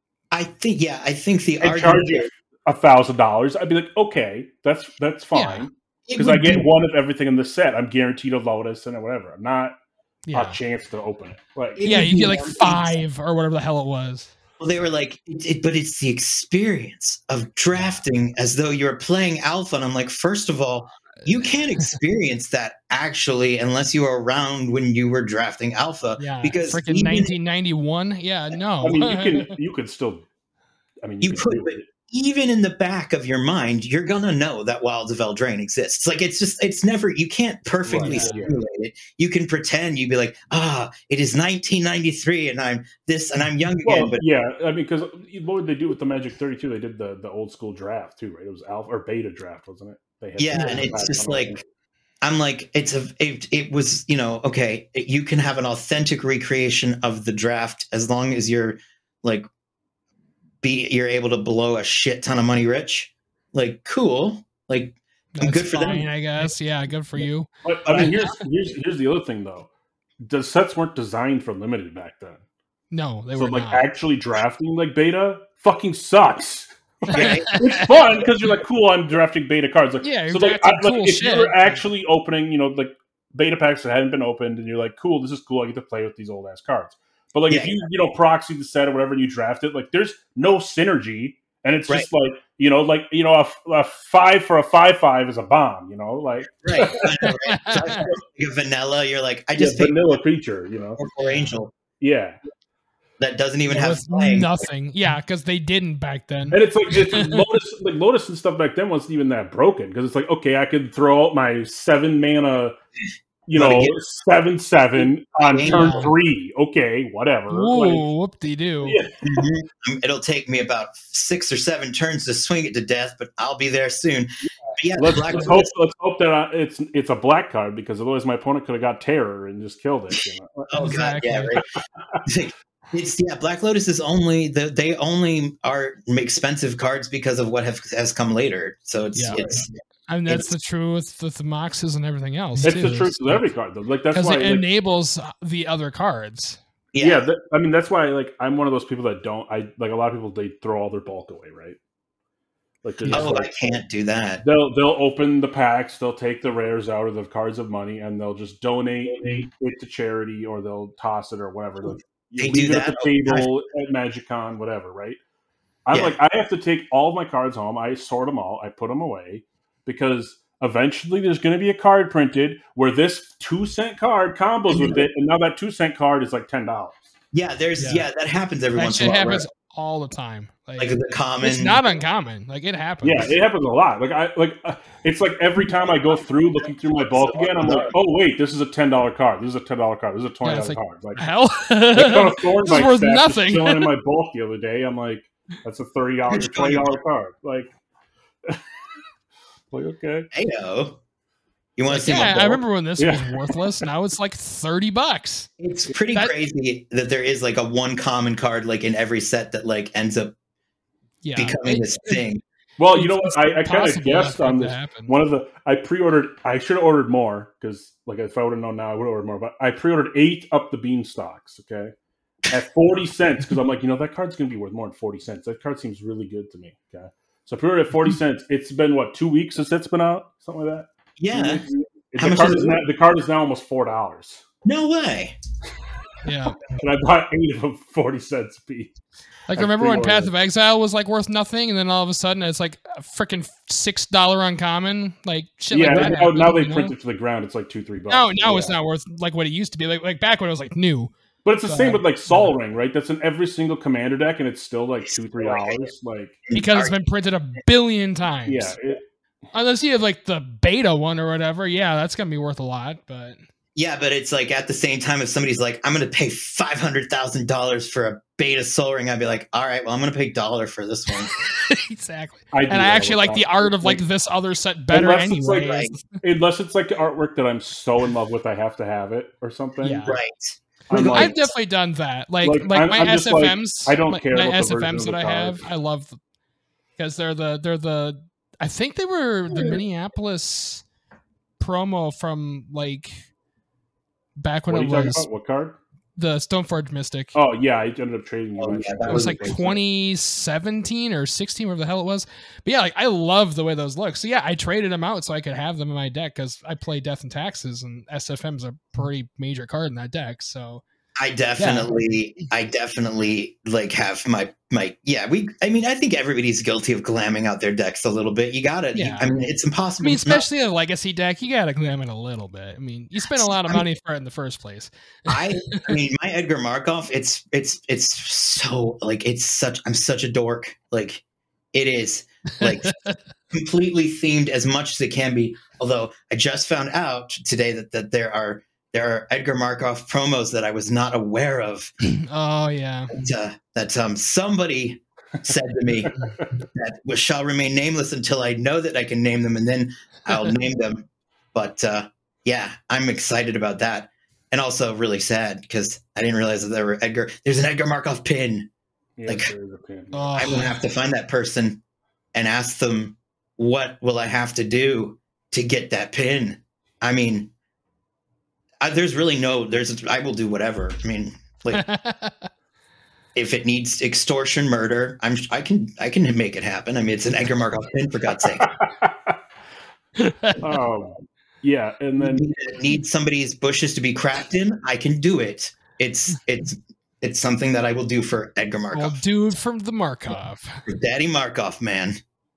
I think, yeah, I think the and argument charge you a thousand dollars, I'd be like, okay, that's that's fine it because would I get be- one of everything in the set. I'm guaranteed a Lotus and whatever. I'm not Yeah, a chance to open it. Like, It yeah, would you be get like more five or whatever the hell it was. Well, they were like, it, it, but it's the experience of drafting as though you're playing Alpha. And I'm like, first of all, you can't experience that actually unless you were around when you were drafting Alpha. Yeah, because freaking even- nineteen ninety-one. Yeah, no. I mean, you can you could still. I mean, you, You could, could, do but it. even in the back of your mind, you're gonna know that Wilds of Eldraine exists. Like it's just, it's never. You can't perfectly Right, yeah. simulate it. You can pretend. You'd be like, ah, it is nineteen ninety-three, and I'm this, and I'm young again. Well, But yeah, I mean, because what would they do with the Magic thirty-two? They did the, the old school draft too, right? It was alpha or beta draft, wasn't it? They had yeah, the and it's packs just on like. it. I'm like, it's a, it, it was, you know, okay, you can have an authentic recreation of the draft as long as you're like, be, you're able to blow a shit ton of money rich. Like, cool. Like, That's good for fine, them. I guess. Yeah, good for you. But I mean, here's here's here's the other thing though. The sets weren't designed for limited back then. No, they so were like not. actually drafting like beta fucking sucks. Yeah. It's fun because you're like, cool, I'm drafting beta cards. Like, Yeah, you're so like, drafting I, like cool if shit. you're actually opening, you know, like beta packs that hadn't been opened, and you're like, cool, this is cool. I get to play with these old ass cards. But like, Yeah. if you you know proxy the set or whatever, and you draft it, like, there's no synergy, and it's just like, you know, like you know, a, a five for a five five is a bomb. You know, like Right. I know, right? So I think of vanilla, you're like, I yeah, just picked vanilla creature. You know, for Angel yeah. that doesn't even have With flying. nothing. Yeah, because they didn't back then. And it's like it's Lotus, like Lotus and stuff back then wasn't even that broken because it's like, okay, I could throw out my seven mana, you Let know, it get- seven seven on Yeah. turn three. Okay, whatever. Like, Ooh, whoop-de-doo. yeah, Mhm. It'll take me about six or seven turns to swing it to death, but I'll be there soon. But yeah, let's, Black let's hope Lotus- let's hope that I, it's it's a black card because otherwise my opponent could have got terror and just killed it. You know? Oh god, yeah, Exactly. right. It's yeah, Black Lotus is only the they only are expensive cards because of what have, has come later. So it's Yeah. it's I mean, that's It's- the truth with the Moxes and everything else. It's too. the truth with every card though. Like that's Because why. it like, enables the other cards. yeah. yeah, that, I mean that's why. Like I'm one of those people that don't. I like a lot of people. They throw all their bulk away, right? Like they're just Oh, like, I can't do that. They'll they'll open the packs, they'll take the rares out of the cards of money, and they'll just donate it to charity, or they'll toss it or whatever. They'll They leave do it that? at the table at MagicCon, whatever. Right? I'm Yeah. like, I have to take all of my cards home. I sort them all. I put them away because eventually there's going to be a card printed where this two cent card combos with it, and now that two cent card is like ten dollars. Yeah, there's Yeah. yeah, that happens every That once in shit a while. happens Right? all the time. Like, Like the common. it's not uncommon. Like it happens. Yeah, it happens a lot. Like I like uh, it's like every time I go through looking through my bulk again, I'm like, oh wait, this is a ten dollar card. This is a ten dollar card. This is a twenty Yeah, dollar it's card. Like hell. that kind of thorn This is worth nothing. chilling in my bulk the other day. I'm like, that's a thirty dollar, twenty dollar card. Like, like okay, Heyo. You want to see yeah, my I bulk? remember when this Yeah. was worthless. Now it's like thirty bucks. It's pretty That- crazy that there is like a one common card like in every set that like ends up Yeah, becoming it- this thing. well, you know it's what? I, I kind of possible guessed for it on to this. happen. One of the I pre-ordered. I should have ordered more because, like, if I would have known now, I would have ordered more. But I pre-ordered eight up the beanstalks. Okay, at forty cents because I'm like, you know, that card's gonna be worth more than forty cents. That card seems really good to me. Okay, so I pre-ordered at forty cents. It's been what, two weeks since it's been out, something like that. Yeah. It's, How the, much card is is it? now, the card is now almost four dollars, No way. Yeah, and I bought eight of them for forty cents a piece. like I remember when pre-ordered Path it. of Exile was like worth nothing, and then all of a sudden it's like a freaking six dollar uncommon, like shit. yeah, like that now, now happened, they you know? print it to the ground. It's like two, three bucks. No, now Yeah. it's not worth like what it used to be. Like like back when it was like new. But it's the So, same with like Sol Ring, right? That's in every single commander deck, and it's still like two, three dollars. Like, Because it's been printed a billion times. yeah, it, Unless you have like the beta one or whatever, yeah, that's gonna be worth a lot. But Yeah, but it's like at the same time, if somebody's like, I'm going to pay five hundred thousand dollars for a beta Soul Ring, I'd be like, all right, well, I'm going to pay a dollar for this one. exactly. I do And I that actually all like the time. art of like this other set better Unless it's like- anyway. unless it's like the artwork that I'm so in love with, I have to have it or something. Yeah. Right. I'm Like, like, I've definitely done that. Like Like, like, I'm- my I'm just like, S F Ms. I don't my, care my what the S F version Ms of that the I have. card. I love because they're the they're the I think they were the Minneapolis promo from like back when what are it you talking was about? What card? the Stoneforge Mystic. Oh yeah, I ended up trading you. Oh, my yeah, shit. that It was was like a- twenty seventeen or sixteen, whatever the hell it was. But yeah, like I love the way those look. So yeah, I traded them out so I could have them in my deck because I play Death and Taxes, and S F M's a pretty major card in that deck. So I definitely, I definitely like have my, my, yeah, we, I mean, I think everybody's guilty of glamming out their decks a little bit. You gotta, you- Yeah. I mean, it's I impossible. mean, to not- especially a legacy deck, you gotta glam it a little bit. I mean, you spend a lot of money for it in the first place. I, I mean, my Edgar Markov, it's, it's, it's so like, it's such, I'm such a dork. Like, It is like completely themed as much as it can be. Although I just found out today that, that there are there are Edgar Markov promos that I was not aware of. Oh yeah, That, uh, that um, somebody said to me that was, shall remain nameless until I know that I can name them, and then I'll name them. But uh, yeah, I'm excited about that, and also really sad because I didn't realize that there were Edgar. There's an Edgar Markov pin. Yes, Like, there is a pin. Oh. I'm gonna have to find that person and ask them, what will I have to do to get that pin? I mean, I, there's really no. There's. I will do whatever. I mean, like. If it needs extortion, murder, I'm I can I can make it happen. I mean, it's an Edgar Markov pin, for God's sake. um, yeah, and then Need, need somebody's bushes to be cracked in, I can do it. It's it's it's something that I will do for Edgar well, Markov, dude from the Markov. for Daddy Markov, man.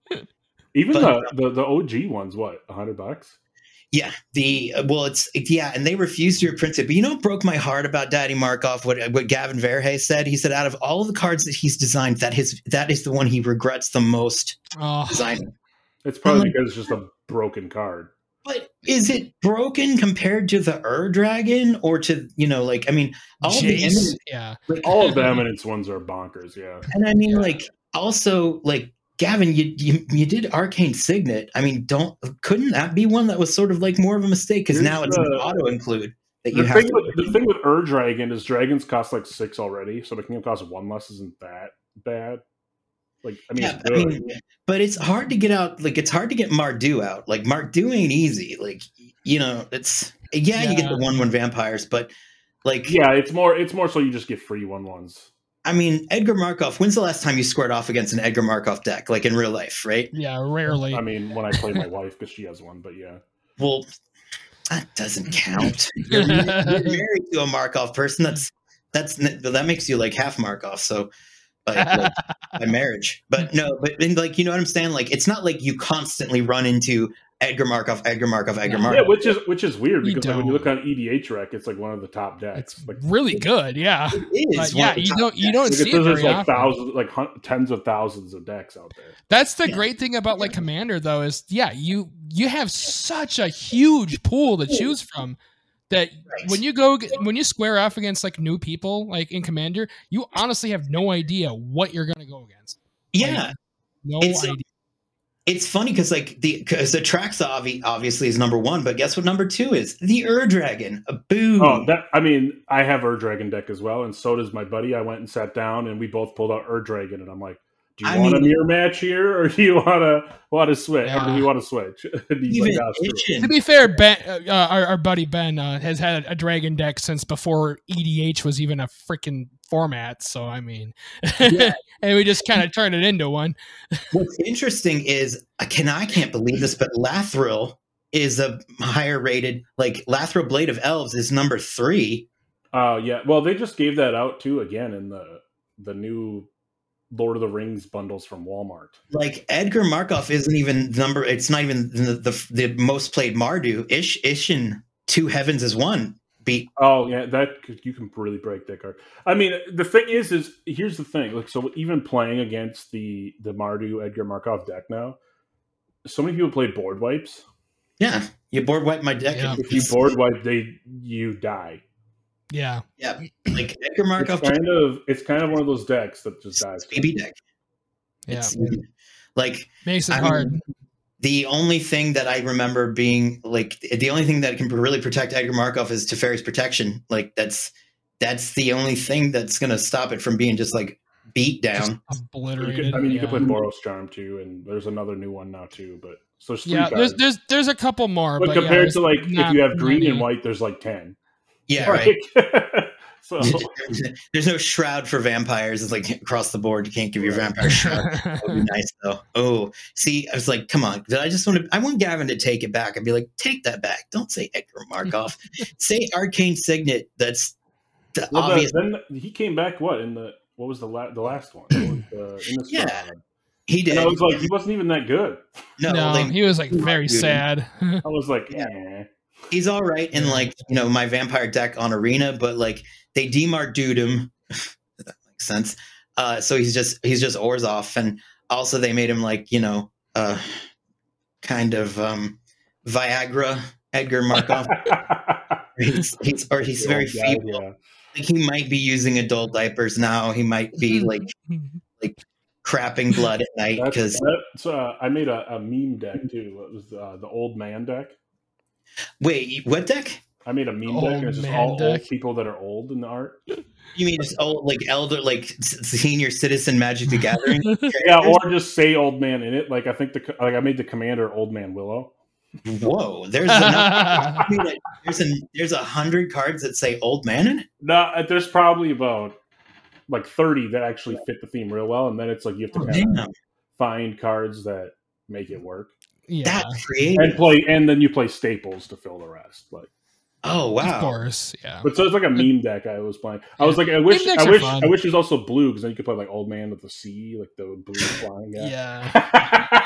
even but- the, the the O G ones, what, a hundred bucks? Yeah, the well, it's yeah, and they refused to reprint it. But you know, what broke my heart about Daddy Markov? What what Gavin Verhey said? He said, out of all of the cards that he's designed, that his that is the one he regrets the most Oh, designing. It's probably I'm like- because it's just a broken card. But is it broken compared to the Ur Dragon, or to, you know, like, I mean, all the Jace, eminent, yeah. like, All of the Eminence ones are bonkers. Yeah, and I mean, Yeah. like, also, like, Gavin, you, you you did Arcane Signet. I mean, don't couldn't that be one that was sort of like more of a mistake? Because Here's now it's an the- auto include that you the have thing, to. with, the thing with Ur Dragon is dragons cost like six already, so making them cost one less isn't that bad. Like, I mean, Yeah, it's I good. mean, but it's hard to get out. Like, it's hard to get Mardu out. Like, Mardu ain't easy. Like, you know, it's yeah, you get the Yeah. one one vampires, but like, yeah, it's more it's more so you just get free one ones. I mean, Edgar Markov. When's the last time you squared off against an Edgar Markov deck, like in real life, right? Yeah, rarely. I mean, when I play my wife because she has one, but yeah. Well, that doesn't count. You're, you're married to a Markov person. That's that's that makes you like half Markov. So, like, like by marriage. But no, but and like, you know what I'm saying? Like, it's not like you constantly run into Edgar Markov, Edgar Markov, Edgar Yeah. Markov. Yeah, which is which is weird You because like, when you don't. look on E D H Rec, it's like one of the top decks. It's Like, really good, yeah. It is. But one yeah, of the you top don't you decks. don't like see it there's very like often. thousands, like hun- tens of thousands of decks out there. That's the Yeah. great thing about like Commander though is yeah, you you have such a huge pool to choose from that Right. when you go when you square off against like new people like in Commander, you honestly have no idea what you're going to go against. Yeah, No It's- idea. it's funny because like the because the Traxavi obviously is number one, but guess what number two is? The Ur Dragon. A boo. Oh, that I mean, I have Ur Dragon deck as well, and so does my buddy. I went and sat down, and we both pulled out Ur Dragon, and I'm like, "Do you I want a mean- mirror match here, or do you want to want to switch? Or do Yeah. you want to switch?" And he's Even like, "Ah, screw it." Ishin. To be fair, Ben, uh, our, our buddy Ben uh, has had a dragon deck since before E D H was even a freaking format. So I mean, Yeah. and we just kind of turned it into one. What's interesting is I can I can't believe this, but Lathril is a higher rated. Like Lathril Blade of Elves is number three. Uh, yeah. Well, they just gave that out too again in the the new Lord of the Rings bundles from Walmart. Like Edgar Markov isn't even number. It's not even the the, the most played Mardu. Ish Ishin Two Heavens is one. Beat Oh yeah, that could- you can really break that card. I mean, the thing is, is here's the thing. Like, so even playing against the the Mardu Edgar Markov deck now, so many people play board wipes. yeah. You board wipe my deck. Yeah. If you board wipe, they you die. Yeah, Yeah, like Edgar It's Markov kind of it's kind of one of those decks that just dies. B B deck. yeah, It's, like makes it I hard. mean, the only thing that I remember being like the only thing that can really protect Edgar Markov is Teferi's protection. Like that's that's the only thing that's going to stop it from being just like beat Just down. You obliterated. could, I mean, you yeah. could play Boros Charm too, and there's another new one now too. But so there's three Yeah, there's cards. there's there's a couple more, but but, yeah, compared there's to like if not you have green many. and white, there's like ten. Yeah, right. Like, so There's no shroud for vampires. It's like across the board. You can't give your vampire shroud. That would be nice though. Oh, see, I was like, come on. Did I just want to? I want Gavin to take it back. I'd be like, take that back. Don't say Edgar Markov. Say Arcane Signet. That's the well, the- obvious. then he came back. What in the what was the la- the last one? What was the, in the Yeah. squad? He did. And I was like, he wasn't even that good. no, no, they- he was like very Dude. sad. I was like, Yeah. eh. he's all right in like you know my vampire deck on Arena, but like they demart dude him. That makes sense. Uh, so he's just he's just Orzhov, and also they made him like, you know, uh, kind of um, Viagra Edgar Markov. he's, he's or he's very Old guy, feeble. yeah. Like he might be using adult diapers now. He might be like like crapping blood at night That's, because that's uh, I made a, a meme deck too. It was uh, the old man deck. wait, what deck? I made a meme Old deck, and it's just man all deck. old people that are old in the art. You mean just old, like elder, like s- senior citizen Magic the Gathering? Yeah, or just say old man in it. Like I think the like I made the commander old man Willow. Whoa, there's enough. I mean, like, there's a there's a hundred cards that say old man in it. No, there's probably about like thirty that actually fit the theme real well, and then it's like you have to Oh, kind of damn, find cards that make it work, Yeah, that's creative. and play, and then you play staples to fill the rest. Like, Oh of wow, course. Yeah. but so it's like a meme deck I was playing. I was like, I wish, decks I are wish, fun. I wish there's also blue because then you could play like old man with the sea, like the blue flying guy. Yeah.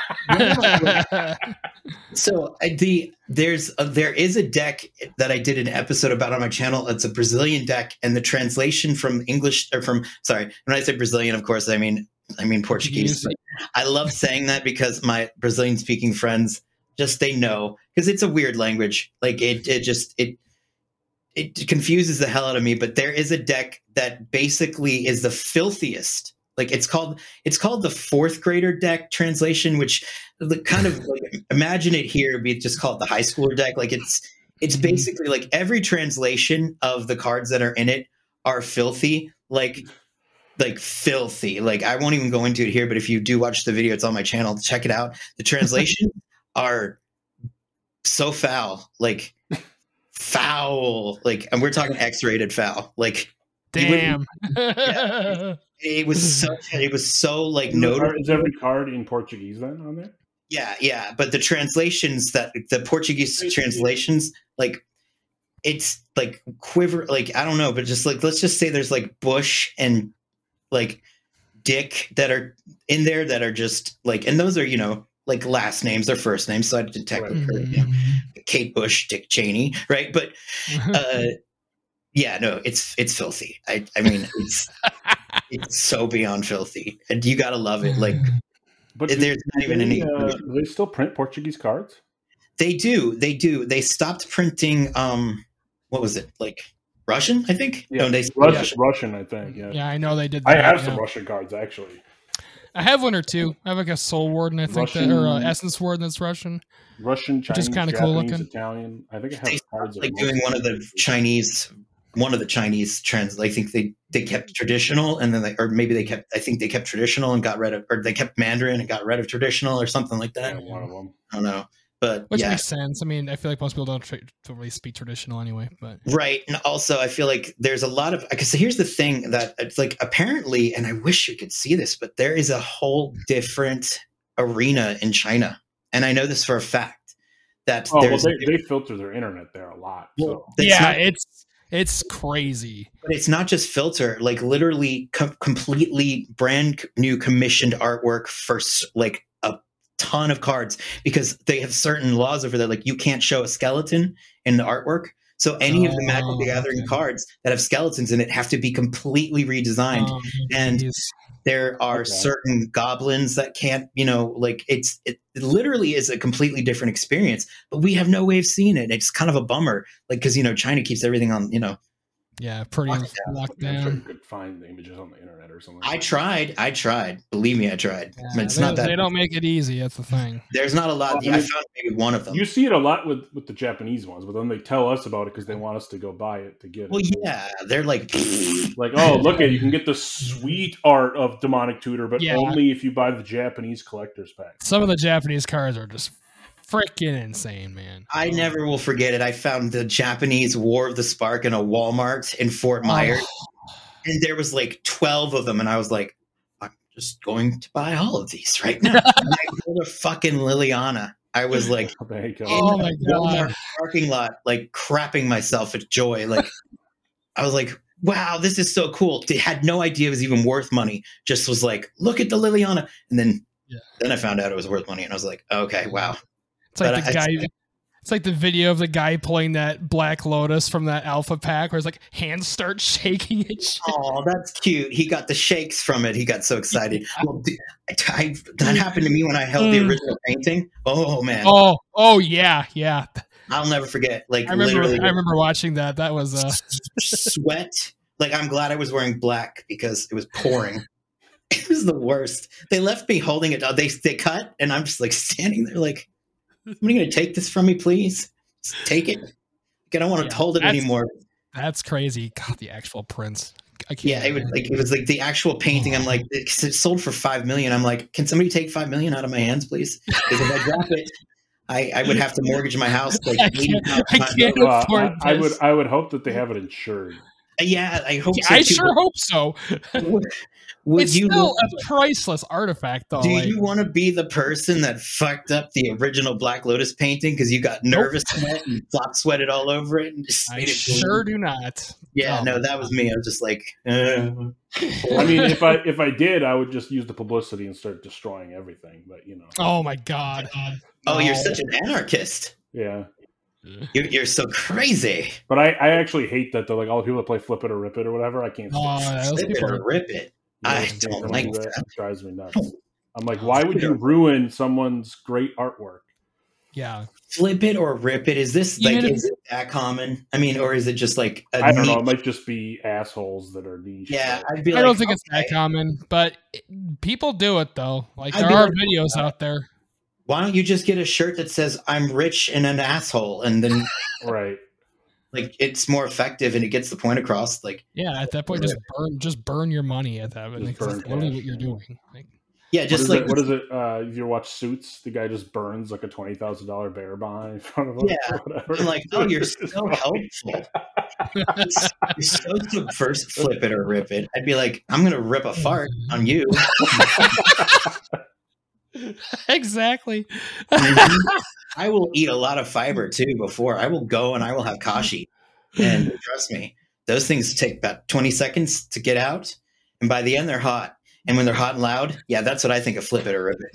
So I, the there's a, there is a deck that I did an episode about on my channel. It's a Brazilian deck, and the translation from English or from sorry, when I say Brazilian, of course I mean I mean Portuguese. Portuguese. But I love saying that because my Brazilian speaking friends just they know because it's a weird language. Like it it just it it confuses the hell out of me. But there is a deck that basically is the filthiest. Like it's called it's called the fourth grader deck translation, which the kind of like imagine it here be just called the high schooler deck. Like it's it's basically like every translation of the cards that are in it are filthy, like like filthy. Like I won't even go into it here, but if you do watch the video, it's on my channel. Check it out. The translations are so foul, like foul, like and we're talking X-rated foul, like. You wouldn't- Damn. It was so it was so like Is notable. every card in Portuguese then on there? Yeah, yeah. But the translations that the Portuguese translations, like it's like quiver, like I don't know, but just like let's just say there's like Bush and like Dick that are in there that are just like, and those are you know like last names, their first names. So I detect Right. you know, Kate Bush, Dick Cheney, right? But uh, yeah, no, it's it's filthy. I I mean it's. It's so beyond filthy, and you gotta love it. Like, But there's do, not even they, any. uh, do they still print Portuguese cards? They do, they do. They stopped printing. Um, what was it like? Russian, I think. Yeah, No, they Russian, Russian. Russian, I think. Yeah, Yeah, I know they did I that. have yeah. some Russian cards actually. I have one or two. I have like a Soul Warden, I think, Russian- that, or uh, Essence Warden that's Russian. Russian, Which is Chinese, kinda Japanese, cool looking. Italian. I think I have They cards. like of doing most one of the languages. Chinese. One of the Chinese trends. I think they they kept traditional, and then they, or maybe they kept. I think they kept traditional and got rid of, or they kept Mandarin and got rid of traditional, or something like that. Yeah, one of them. I don't know, but Which yeah. makes sense. I mean, I feel like most people don't, tra- don't really speak traditional anyway. But Right. And also, I feel like there's a lot of, because here's the thing that it's like apparently, and I wish you could see this, but there is a whole different arena in China. And I know this for a fact that Oh, well, there's, they, they filter their internet there a lot. So. it's yeah, not, it's it's crazy. but it's not just filter, like literally com- completely brand new commissioned artwork for s- like a ton of cards because they have certain laws over there. Like you can't show a skeleton in the artwork. So any of the Magic Oh, the Gathering okay. cards that have skeletons in it have to be completely redesigned. Um, and- geez. There are Okay. certain goblins that can't, you know, like it's it, it literally is a completely different experience, but we have no way of seeing it. It's kind of a bummer, like because you know China keeps everything on, you know. yeah, pretty Locked locked I'm sure you down. could find the images on the internet or something. I tried, I tried. Believe me, I tried. Yeah, But it's they, not that. they don't make it easy. That's the thing. There's not a lot. Well, I I mean, found maybe one of them. You see it a lot with, with the Japanese ones, but then they tell us about it because they want us to go buy it to get it. Well, yeah, they're like, Like, oh, look at you can get the sweet art of Demonic Tutor, but Yeah. only if you buy the Japanese collector's pack. Some of the Japanese cards are just freaking insane, man. I never will forget it. I found the Japanese War of the Spark in a Walmart in Fort Myers, Oh, and there was like twelve of them, and I was like, I'm just going to buy all of these right now. And I pulled a fucking Liliana. I was like, There you go. Oh in my the Walmart God. parking lot, like crapping myself at joy. Like, I was like, wow, this is so cool. They had no idea it was even worth money. Just was like, look at the Liliana. And then, Yeah. then I found out it was worth money. And I was like, okay, wow. It's like But the I- guy. It's like the video of the guy pulling that Black Lotus from that Alpha Pack, where his like hands start shaking and shit. Oh, that's cute. He got the shakes from it. He got so excited. Yeah. Well, I, I, that happened to me when I held the original painting. Oh man. Oh, oh yeah, yeah. I'll never forget. Like I remember, literally, I remember watching that. That was uh... sweat. Like I'm glad I was wearing black because it was pouring. It was the worst. They left me holding it. They they cut, and I'm just like standing there, like. Somebody going to take this from me, please? Just take it. Like, I don't want yeah, to hold it anymore. That's crazy. God, the actual prints. I can't yeah, it was like it was like the actual painting. Oh. I'm like, it sold for five million. I'm like, can somebody take five million out of my hands, please? Because if I drop it, I, I would have to mortgage my house. Like, I can't, I can't well, afford I, this. I would I would hope that they have it insured. Yeah, I hope. Yeah, so I too. sure hope so. Would it's you, still a priceless artifact, though. Do like, you want to be the person that fucked up the original Black Lotus painting because you got nervous nope. and flop sweated all over it? And just I made it sure do not. Yeah, oh, no, that was me. I was just like, uh. I mean, if I if I did, I would just use the publicity and start destroying everything. But you know. Oh my god. Oh, no. You're such an anarchist. Yeah. You're, you're so crazy. But I, I actually hate that though. Like all the people that play Flip It or Rip It or whatever, I can't. Oh, Flip it or rip it. You know, I don't like do that. that. It drives me nuts. I'm like, why would you ruin someone's great artwork? Yeah. Flip it or rip it. Is this like Even is it that common? I mean, or is it just like a I don't niche? know. It might just be assholes that are niche. Yeah, but... I'd be I like, don't think okay. it's that common, but it, people do it though. Like I'd there be are like, videos out there. Why don't you just get a shirt that says "I'm rich and an asshole" and then right. Like it's more effective and it gets the point across. Like yeah, at that point, just burn, just burn your money at that. Like, that's literally what you're doing. Like, yeah, just what like it, what is it? Uh, if you watch Suits, the guy just burns like a twenty thousand dollar bear behind in front of him. Yeah, or whatever. I'm like, oh, you're so helpful. You're so subversive. Flip it or rip it. I'd be like, I'm gonna rip a fart on you. Exactly. I will eat a lot of fiber too before I will go and I will have kashi. And trust me, those things take about twenty seconds to get out. And by the end, they're hot. And when they're hot and loud, yeah, that's what I think of Flip It or Rip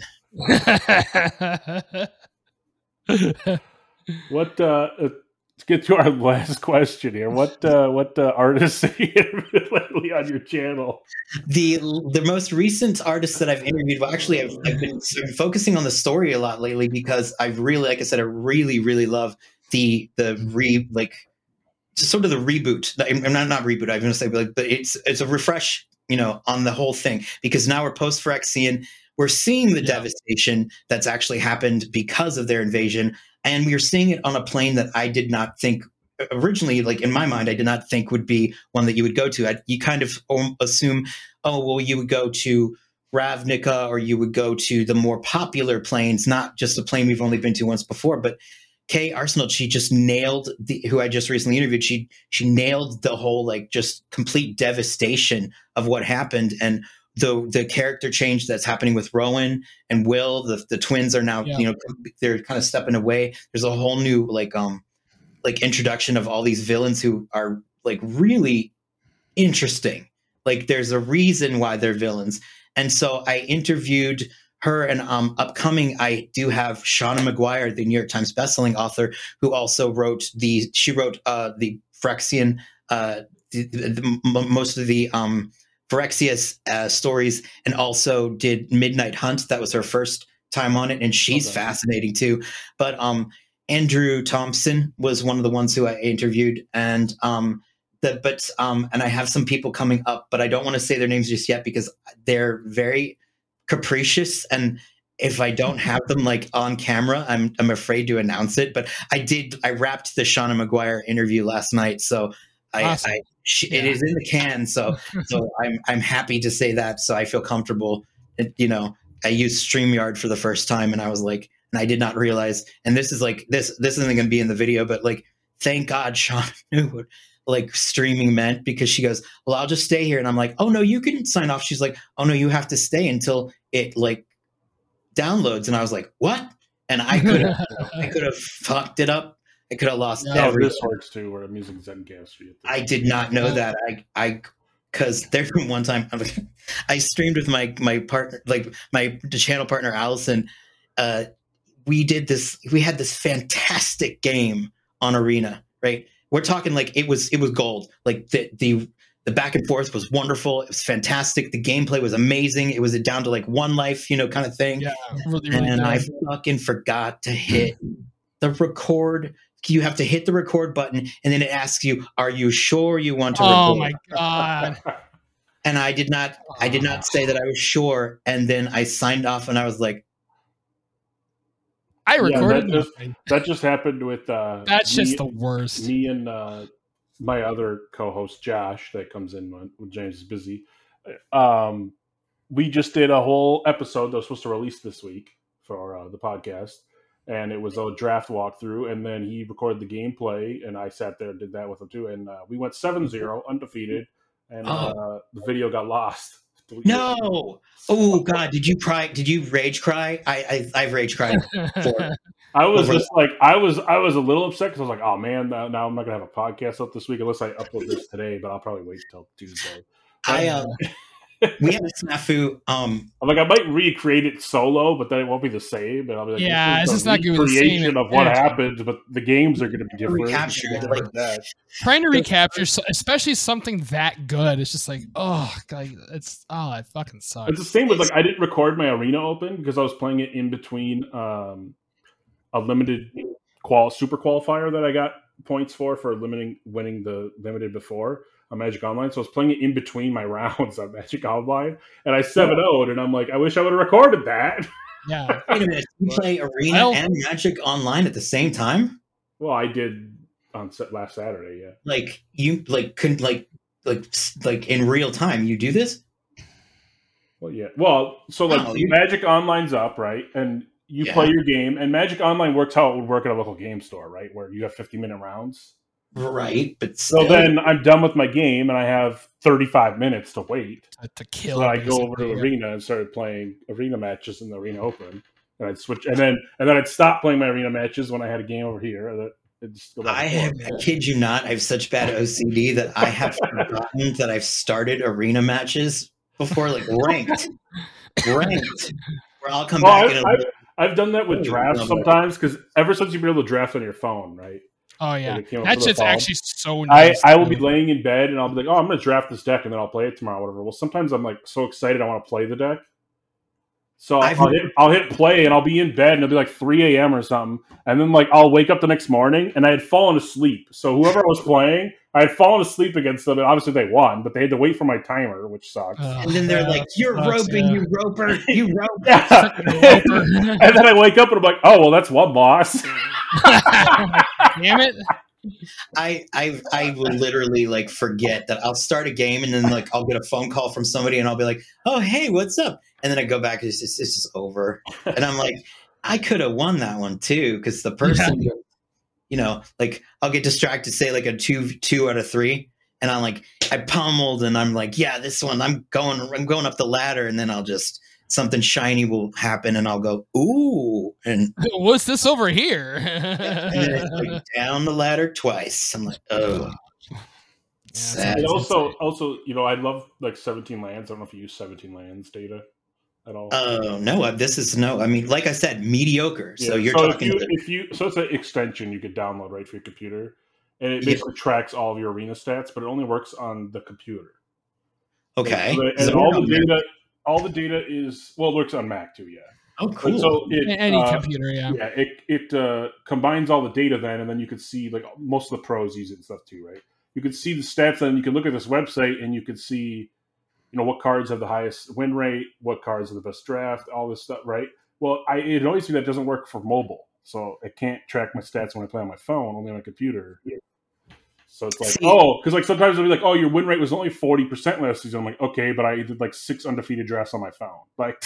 it. What, uh, let's get to our last question here. What, uh, what uh, artists have you interviewed lately on your channel? The the most recent artists that I've interviewed, well, actually, I've, I've been sort of focusing on the story a lot lately because I've really, like I said, I really, really love the the re like sort of the reboot. I'm not not reboot. I'm going to say, but, like, but it's it's a refresh, you know, on the whole thing because now we're post Phyrexian. We're seeing the yeah. devastation that's actually happened because of their invasion, and we are seeing it on a plane that I did not think. Originally, like in my mind, I did not think would be one that you would go to. I, you kind of assume, oh, well, you would go to Ravnica or you would go to the more popular planes, not just a plane we've only been to once before. But Kay Arsenault, she just nailed the, who I just recently interviewed. She she nailed the whole like just complete devastation of what happened and the the character change that's happening with Rowan and Will. The the twins are now yeah. you know they're kind of stepping away. There's a whole new like um. like introduction of all these villains who are like really interesting. Like there's a reason why they're villains. And so I interviewed her and um, upcoming, I do have Shauna Maguire, the New York Times bestselling author, who also wrote the, she wrote uh, the Phyrexian, uh, the, the, the, most of the um, Phyrexia uh, stories and also did Midnight Hunt. That was her first time on it. And she's okay. fascinating too. But um, Andrew Thompson was one of the ones who I interviewed, and um, the, but um, and I have some people coming up, but I don't want to say their names just yet because they're very capricious, and if I don't have them like on camera, I'm I'm afraid to announce it. But I did. I wrapped the Shauna Maguire interview last night, so I, awesome. I she, yeah. it is in the can. So so I'm I'm happy to say that. So I feel comfortable. It, you know, I used StreamYard for the first time, and I was like. And I did not realize, and this is like this. This isn't going to be in the video, but like, thank God Shauna knew what like streaming meant because she goes, "Well, I'll just stay here," and I'm like, "Oh no, you can sign off." She's like, "Oh no, you have to stay until it like downloads," and I was like, "What?" And I could have, I could have fucked it up. I could have lost no, everything. This works too, where I'm using Zencastr. I did not know that. I I. Because there's been one time I streamed with my my partner, like my channel partner Allison. Uh, we did this. We had this fantastic game on Arena, right? We're talking like it was it was gold. Like the the the back and forth was wonderful. It was fantastic. The gameplay was amazing. It was down to like one life, you know, kind of thing. Yeah, really, really and good. I fucking forgot to hit the record. You have to hit the record button, and then it asks you, "Are you sure you want to Oh record?" my god! And I did not. I did not say that I was sure. And then I signed off, and I was like, I recorded. Yeah, that, just, that just happened with. Uh, That's me, just the worst. Me and uh, my other co-host Josh, that comes in when, when James is busy. Um, we just did a whole episode that was supposed to release this week for uh, the podcast, and it was a draft walkthrough. And then he recorded the gameplay, and I sat there and did that with him too. And uh, we went seven zero, undefeated, and Oh. uh, the video got lost. "No! Oh God! Did you cry? Did you rage cry? I I I've rage cried before. I was Over- just like, I was, I was a little upset because I was like, oh man, now, now I'm not gonna have a podcast up this week unless I upload this today. But I'll probably wait till Tuesday. I uh, we had a snafu. Um, I'm like, I might recreate it solo, but then it won't be the same. And I'll be like, Yeah, this it's is just a not gonna be the same recreation of what energy. happened, but the games are going to be different. Recapture it, Different like- that. Trying to recapture, so- especially something that good, it's just like, oh god, it's oh, it fucking sucks. It's the same with like I didn't record my Arena Open because I was playing it in between um, a limited qual super qualifier that I got points for for limiting winning the limited before on Magic Online. So I was playing it in between my rounds on Magic Online, and I seven oh'd, and I'm like, I wish I would have recorded that. Yeah, wait a minute. You play Arena Well- and Magic Online at the same time? Well, I did on set last Saturday. Yeah. Like you like couldn't like like s- like in real time? You do this? Well, yeah. Well, so like Oh, you- Magic Online's up, right? And you Yeah. play your game, and Magic Online works how it would work at a local game store, right? Where you have fifty minute rounds. Right, but So still, then I'm done with my game, and I have thirty-five minutes to wait. to, to kill. So I go over to basically, yeah. Arena and started playing Arena matches in the Arena Open, and I'd switch, and then and then I'd stop playing my Arena matches when I had a game over here. And it'd just go back I and have, forth. I kid you not, I have such bad O C D that I have forgotten that I've started arena matches before, like ranked, ranked. Where I'll come Oh, back I've, in a I've, I've done that with Oh, drafts love it. sometimes because ever since you've been able to draft on your phone, right? Oh yeah, Like, it came up that with a shit's phone. actually so I, nice. I will be laying in bed and I'll be like, oh, I'm going to draft this deck and then I'll play it tomorrow, whatever. Well, sometimes I'm like so excited I want to play the deck. So I've- I'll hit, I'll hit play and I'll be in bed and it'll be like three a.m. or something. And then like I'll wake up the next morning and I had fallen asleep. So whoever I was playing, I had fallen asleep against them. And obviously they won, but they had to wait for my timer, which sucks. Oh, and then they're yeah, like, "You're sucks, roping, yeah. you roper, you rope." Yeah. And then I wake up and I'm like, oh, well, that's one loss. Damn it! I I I will literally like forget that I'll start a game and then like I'll get a phone call from somebody and I'll be like, "Oh hey, what's up?" And then I go back and it's just, it's just over. And I'm like, I could have won that one too because the person, you know, like I'll get distracted, say like a two two out of three, and I'm like, I pummeled and I'm like, yeah, this one I'm going I'm going up the ladder, and then I'll just something shiny will happen and I'll go, ooh, and, What's this over here? and then it's like down the ladder twice. I'm like, oh. Sad. And also, also, you know, I love like seventeen lands. I don't know if you use seventeen lands data at all. Oh no! uh, This is no. I mean, like I said, mediocre. So Yeah, you're so talking. If you, to, if you, so it's an extension you could download right for your computer, and it Yeah. basically tracks all of your arena stats, but it only works on the computer. okay. And, so the- Is and it all on the Mac? data, all the data is well, it works on Mac too. Yeah. Oh, But cool. So it, Any uh, computer, yeah. yeah, it it uh, combines all the data then, and then you could see like most of the pros use it and stuff too, right? You could see the stats, and you can look at this website, and you could see, you know, what cards have the highest win rate, what cards are the best draft, all this stuff, right? Well, I it always see that doesn't work for mobile, so it can't track my stats when I play on my phone, only on my computer. So it's like, See- oh, because like sometimes it'll be like, oh, your win rate was only forty percent last season. I'm like, okay, but I did like six undefeated drafts on my phone, like,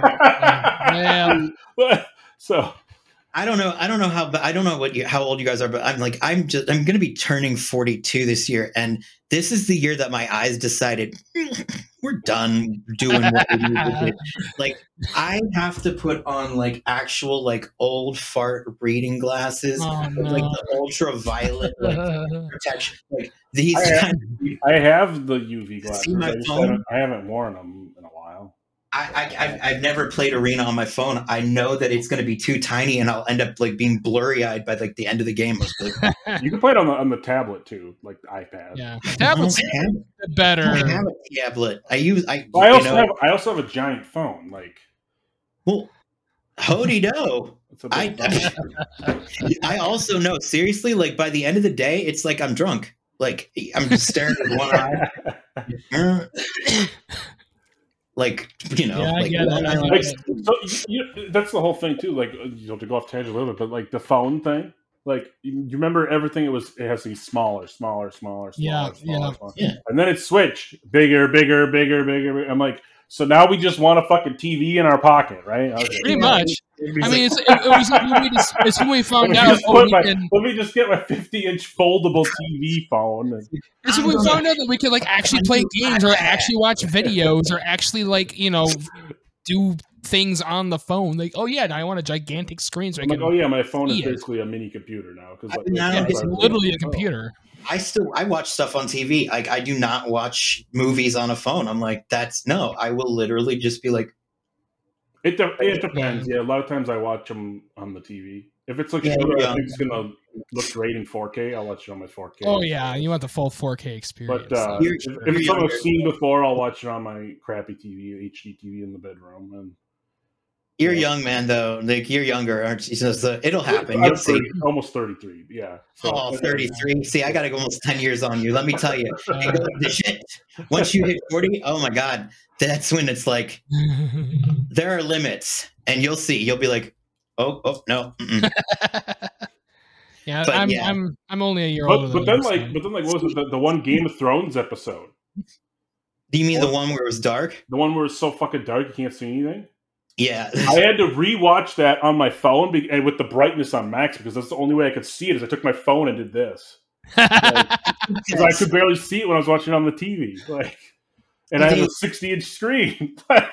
Yeah. so. I don't know. I don't know how. But I don't know what you, how old you guys are. But I'm like, I'm just. I'm going to be turning forty-two this year, and this is the year that my eyes decided "Mm, we're done doing what we need to do. Like, I have to put on like actual like old fart reading glasses, Oh, with, like no. the ultraviolet like protection. Like these. I have- kind of- I have the U V glasses. See my I, just phone? haven't, I haven't worn them in a while. I, I I've, I've never played Arena on my phone. I know that it's going to be too tiny, and I'll end up like being blurry eyed by like the end of the game. Like, you can play it on the on the tablet too, like the iPad. Yeah, tablets I don't have, better. I don't have a tablet. I use. I. Well, I also know, have. I also have a giant phone. Like, well, hody do. it's a big I. phone. I also know seriously. Like by the end of the day, it's like I'm drunk. Like I'm just staring with one eye. Like, you know, Yeah, I like, get it. one I eye, like Like, it. so you, that's the whole thing too. Like, you know, to go off tangent a little bit, but like the phone thing. Like, you you remember everything? It was. It has to be smaller, smaller, smaller, smaller, Yeah, smaller, yeah. smaller. Yeah. And then it switched bigger, bigger, bigger, bigger. bigger. I'm like, so now we just want a fucking T V in our pocket, right? I was like, Pretty yeah. much. I mean, it's, it, it was when we, just, it's when we let found me, out. just Oh, put we my, can, let me just get my fifty inch foldable T V phone. And, it's when we found out that we could like actually play games or actually watch videos or actually like you know do things on the phone. Like, oh yeah, now I want a gigantic screen so I I'm can. like, oh yeah, my phone is see it. basically a mini computer now because like, Now Yeah, it's it's I was literally a like, oh. computer. I still I watch stuff on T V. Like I do not watch movies on a phone. I'm like, that's no. I will literally just be like, It, de- it depends. Yeah, a lot of times I watch them on the T V. If it's like Yeah, show that yeah. I think it's gonna look great in four K, I'll watch it on my four K. Oh yeah, you want the full four K experience. But uh, You're- if, you're if it's something younger. I've seen before, I'll watch it on my crappy T V, H D T V in the bedroom. And you're Yeah. young, man. Though, like you're younger, aren't you? So, so it'll happen. I'm You'll see. thirty, almost thirty-three. Yeah. So, Oh, thirty-three. See, I got to go almost ten years on you. Let me tell you. It goes to shit. Once you hit forty, oh my God, that's when it's like there are limits, and you'll see. You'll be like, oh, oh no. Mm-mm. yeah, But I'm yeah. I'm I'm only a year But, older. but than then you, so- like, but then like, what was it? The, the one Game of Thrones episode, Do you mean the one where it was dark? the one where it's so fucking dark you can't see anything. Yeah. I had to rewatch that on my phone be- and with the brightness on max because that's the only way I could see it. Is I took my phone and did this because I could barely see it when I was watching it on the T V. Like, and I had a sixty inch screen.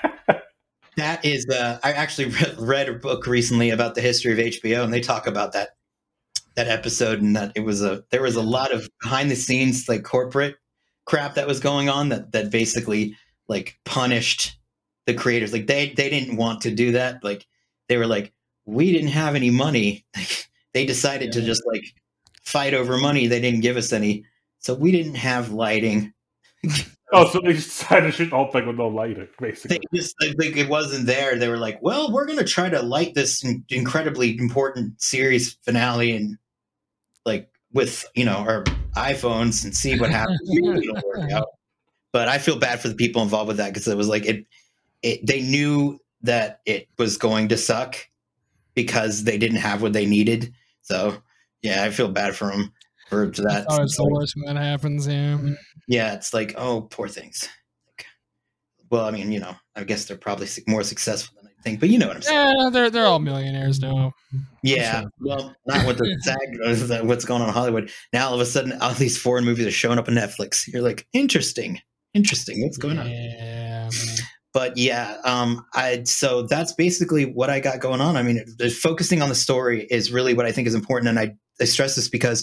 That is, uh, I actually re- read a book recently about the history of H B O, and they talk about that that episode, and that it was a there was a lot of behind the scenes like corporate crap that was going on that that basically like punished the creators. Like they they didn't want to do that. Like they were like, we didn't have any money. They decided to Yeah. just like fight over money. They didn't give us any, so we didn't have lighting. Oh, so they decided to shoot the whole thing with no lighting, basically. They just I think it wasn't there. They were like, well, we're going to try to light this in- incredibly important series finale and like with, you know, our iPhones and see what happens. Maybe it'll work out. But I feel bad for the people involved with that because it was like it, it, they knew that it was going to suck because they didn't have what they needed. So yeah, I feel bad for them for that. Oh, it's the worst when that happens. Yeah. Yeah, it's like, oh, poor things. Like, well, I mean, you know, I guess they're probably su- more successful than I think, but you know what I'm saying. Yeah, they're they're all millionaires now. Yeah, sure. well, not with the SAG, what's going on in Hollywood. Now all of a sudden, all these foreign movies are showing up on Netflix. You're like, interesting, interesting. What's going on? Yeah. But yeah, um, I so that's basically what I got going on. I mean, it- focusing on the story is really what I think is important, and I, I stress this because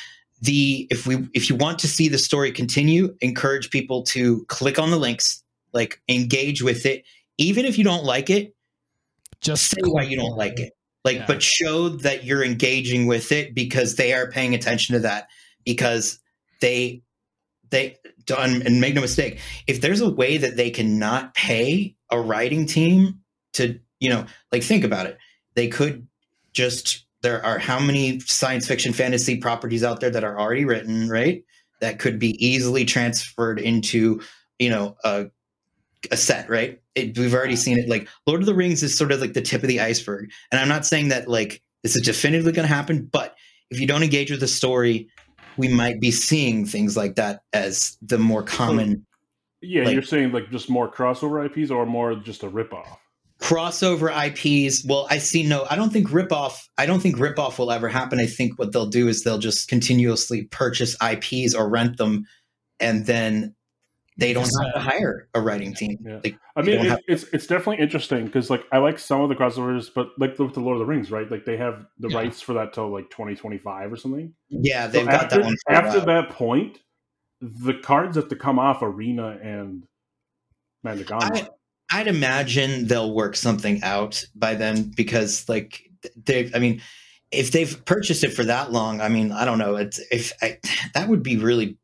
the if we if you want to see the story continue, encourage people to click on the links, like engage with it, even if you don't like it. Just Say why you don't like it, like, Yeah. but show that you're engaging with it because they are paying attention to that because they they done and make no mistake, if there's a way that they cannot pay a writing team to, you know, like think about it, they could just there are how many science fiction fantasy properties out there that are already written, right? That could be easily transferred into, you know, a a set, right? It, we've already seen it. Like Lord of the Rings is sort of like the tip of the iceberg. And I'm not saying that like this is definitively going to happen, but if you don't engage with the story, we might be seeing things like that as the more common Yeah, Like- you're saying like just more crossover I Ps or more just a ripoff? crossover I Ps. Well, I see no, I don't think ripoff, I don't think ripoff will ever happen. I think what they'll do is they'll just continuously purchase I Ps or rent them, and then they don't Just, have to uh, hire a writing team. Yeah. Like, I they mean, don't it, have- it's it's definitely interesting because like I like some of the crossovers, but like with the Lord of the Rings, right? Like they have the Yeah. rights for that till like twenty twenty-five or something. yeah, So they've got after, that one. For a after while. that point, the cards have to come off Arena and Magna Gauntlet. I, I'd imagine they'll work something out by then because, like, they. I mean, if they've purchased it for that long, I mean, I don't know. It's if I, that would be really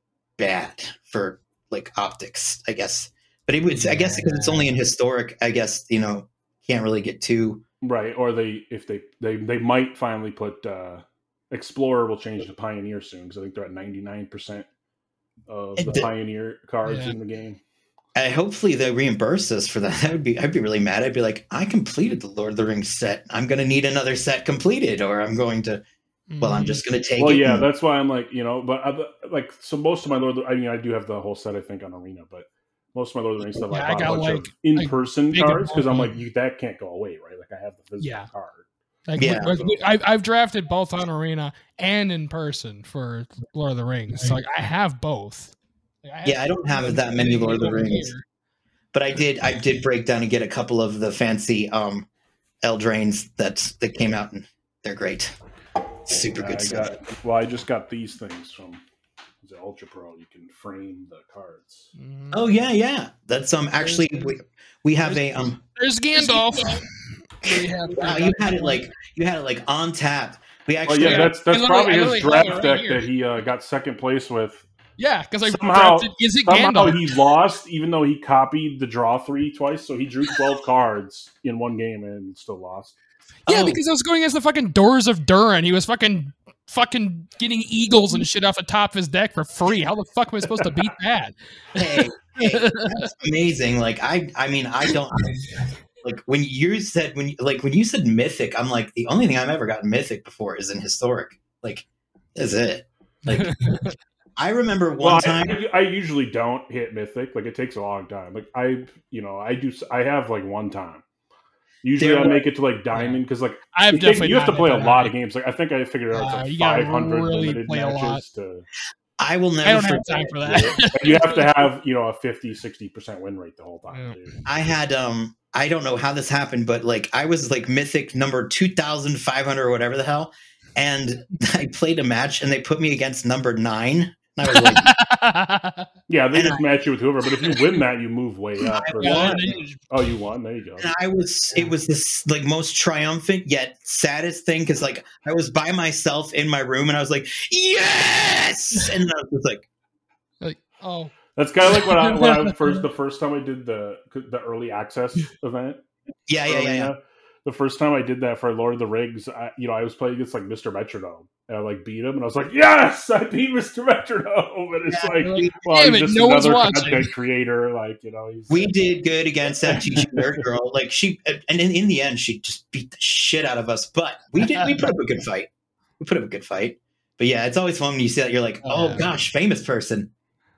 bad for like optics, I guess. But it would, I guess, because it's only in historic. I guess you know can't really get too right. Or they, if they, they, they might finally put uh, Explorer will change to Pioneer soon because I think they're at ninety-nine percent of the, the Pioneer cards yeah. in the game. Uh, hopefully they reimburse us for that. That would be. I'd be really mad. I'd be like, I completed the Lord of the Rings set. I'm going to need another set completed, or I'm going to. Well, I'm just going to take. Well, it yeah, and, that's why I'm like, you know, but I, like, so most of my Lord. I mean, I do have the whole set, I think, on Arena, but most of my Lord of the Rings stuff, yeah, I bought I got a bunch like, of in-person like cards because I'm like, you, that can't go away, right? Like, I have the physical yeah. card. Like, yeah, like, I've I've drafted both on Arena and in person for Lord of the Rings. So like, I have both. Like, I have yeah, I don't have that many Lord of the Rings. Here. But I did I did break down and get a couple of the fancy um, Eldraines that that came out, and they're great. Super yeah, good I stuff. Got, well, I just got these things from the Ultra Pro. You can frame the cards. Mm. Oh yeah, yeah. That's um actually we, we have there's, a um. There's Gandalf. we have, wow, you had it like you had it like on tap. We actually. Well, yeah, that's that's probably his draft right deck here. that he uh, got second place with. Yeah, because I somehow, drafted, is it somehow Gandalf? he lost, even though he copied the draw three twice. So he drew twelve cards in one game and still lost. Yeah, oh. because I was going against the fucking Doors of Durin. He was fucking fucking getting eagles and shit off the top of his deck for free. How the fuck am I supposed to beat that? Hey, hey that's amazing. Like I, I mean, I don't. Like when you said when you, like when you said mythic, I'm like the only thing I've ever gotten mythic before is in historic. Like, that's it. Like. I remember one well, time. I, I usually don't hit mythic. Like it takes a long time. Like I, you know, I do. I have like one time. Usually there I make it to like diamond because like I've definitely takes, you have to play a that. lot of games. Like I think I figured out uh, it's like five hundred really limited play matches to. I will never. I don't have time for that. You have to have you know a fifty, sixty percent win rate the whole time. Yeah. I had um. I don't know how this happened, but like I was like mythic number two thousand five hundred or whatever the hell, and I played a match and they put me against number nine. And I was like, yeah, they just I, match you with whoever. But if you win that, you move way up. Won. Oh, you won. There you go. And I was. It was this like most triumphant yet saddest thing because like I was by myself in my room and I was like, yes, and I was just like, like oh. That's kind of like when I when I first the first time I did the the early access event. Yeah, yeah, yeah, yeah. The first time I did that for Lord of the Rings, I, you know, I was playing against like Mister Metronome, and I like beat him, and I was like, "Yes, I beat Mister Metronome!" And it's yeah, like, really? well, Damn he's it, just no another one's content creator, like you know. He's, we did good against that T G nerd girl, like she, and in, in the end, she just beat the shit out of us. But we did, we put up a good fight. We put up a good fight. But yeah, it's always fun when you see that. You're like, "Oh, oh gosh, famous person."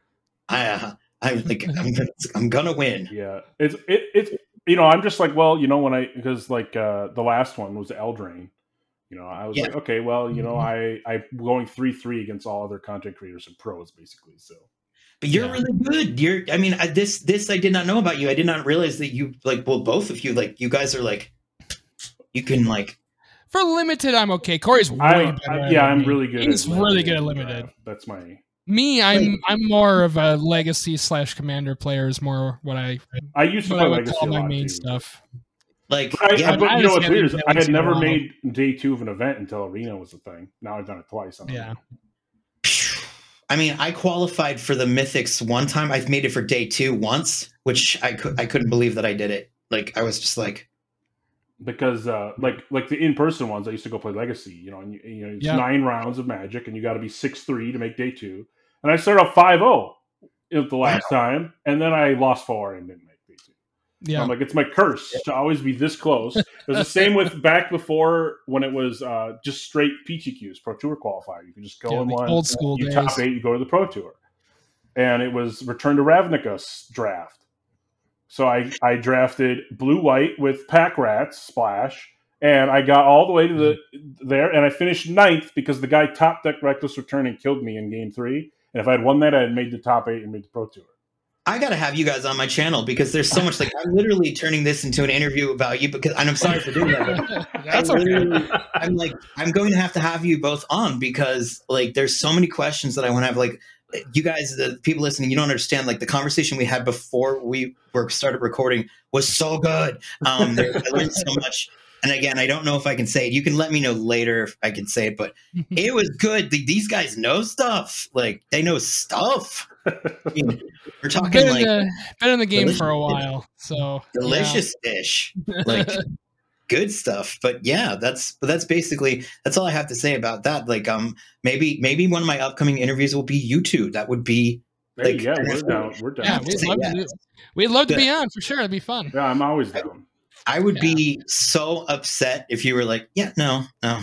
I. Uh, I'm like, I'm gonna, I'm gonna win. Yeah, it's it, it's you know, I'm just like, well, you know, when I because like uh, the last one was Eldraine, you know, I was yeah. like, okay, well, you know, I I'm going three three against all other content creators and pros basically. So, but you're yeah. really good. You're, I mean, I, this this I did not know about you. I did not realize that you like, well, both of you, like, you guys are like, you can like. For limited, I'm okay. Corey's way I, better. I, yeah, I'm me. really good. He's really good at limited. Uh, that's my. Me, I'm I'm more of a legacy slash commander player. Is more what I I used to play legacy a my lot main too. stuff. Like, but I, yeah, but you know what's weird is I had never while. made day two of an event until Arena was a thing. Now I've done it twice. Yeah. I mean, I qualified for the Mythics one time. I've made it for day two once, which I could I couldn't believe that I did it. Like, I was just like. Because uh, like like the in person ones, I used to go play Legacy. You know, and you, you know it's yeah. nine rounds of Magic, and you got to be six three to make day two. And I started off five oh the last wow. time, and then I lost four and didn't make day two. Yeah, so I'm like, it's my curse yeah. to always be this close. It was the same with back before when it was uh, just straight P T Qs, Pro Tour qualifier. You could just go yeah, in one, old school you days. top eight, you go to the Pro Tour. And it was Return to Ravnica draft. So I, I drafted blue-white with Pack Rats, Splash, and I got all the way to the mm-hmm. there, and I finished ninth because the guy top deck Reckless Return and killed me in game three. And if I had won that, I had made the top eight and made the Pro Tour. I got to have you guys on my channel because there's so much. Like, I'm literally turning this into an interview about you because, and I'm sorry for doing that. That's okay. I'm like, I'm going to have to have you both on because, like, there's so many questions that I want to have. Like, you guys, the people listening, you don't understand. Like the conversation we had before we were started recording was so good. Um, there, I learned so much. And again, I don't know if I can say it. You can let me know later if I can say it, but it was good. The, these guys know stuff. Like they know stuff. I mean, we're talking been like in the, been in the game for a delicious- while, so delicious dish, like good stuff. But yeah, that's but that's basically that's all I have to say about that. Like, um, maybe maybe one of my upcoming interviews will be you two. That would be Hey, like yeah, we're down. We're down. yeah, to we'd say love yes. to. Do, we'd love to Good. be on for sure. It'd be fun. Yeah, I'm always down. I would Yeah. be so upset if you were like, yeah, no, no.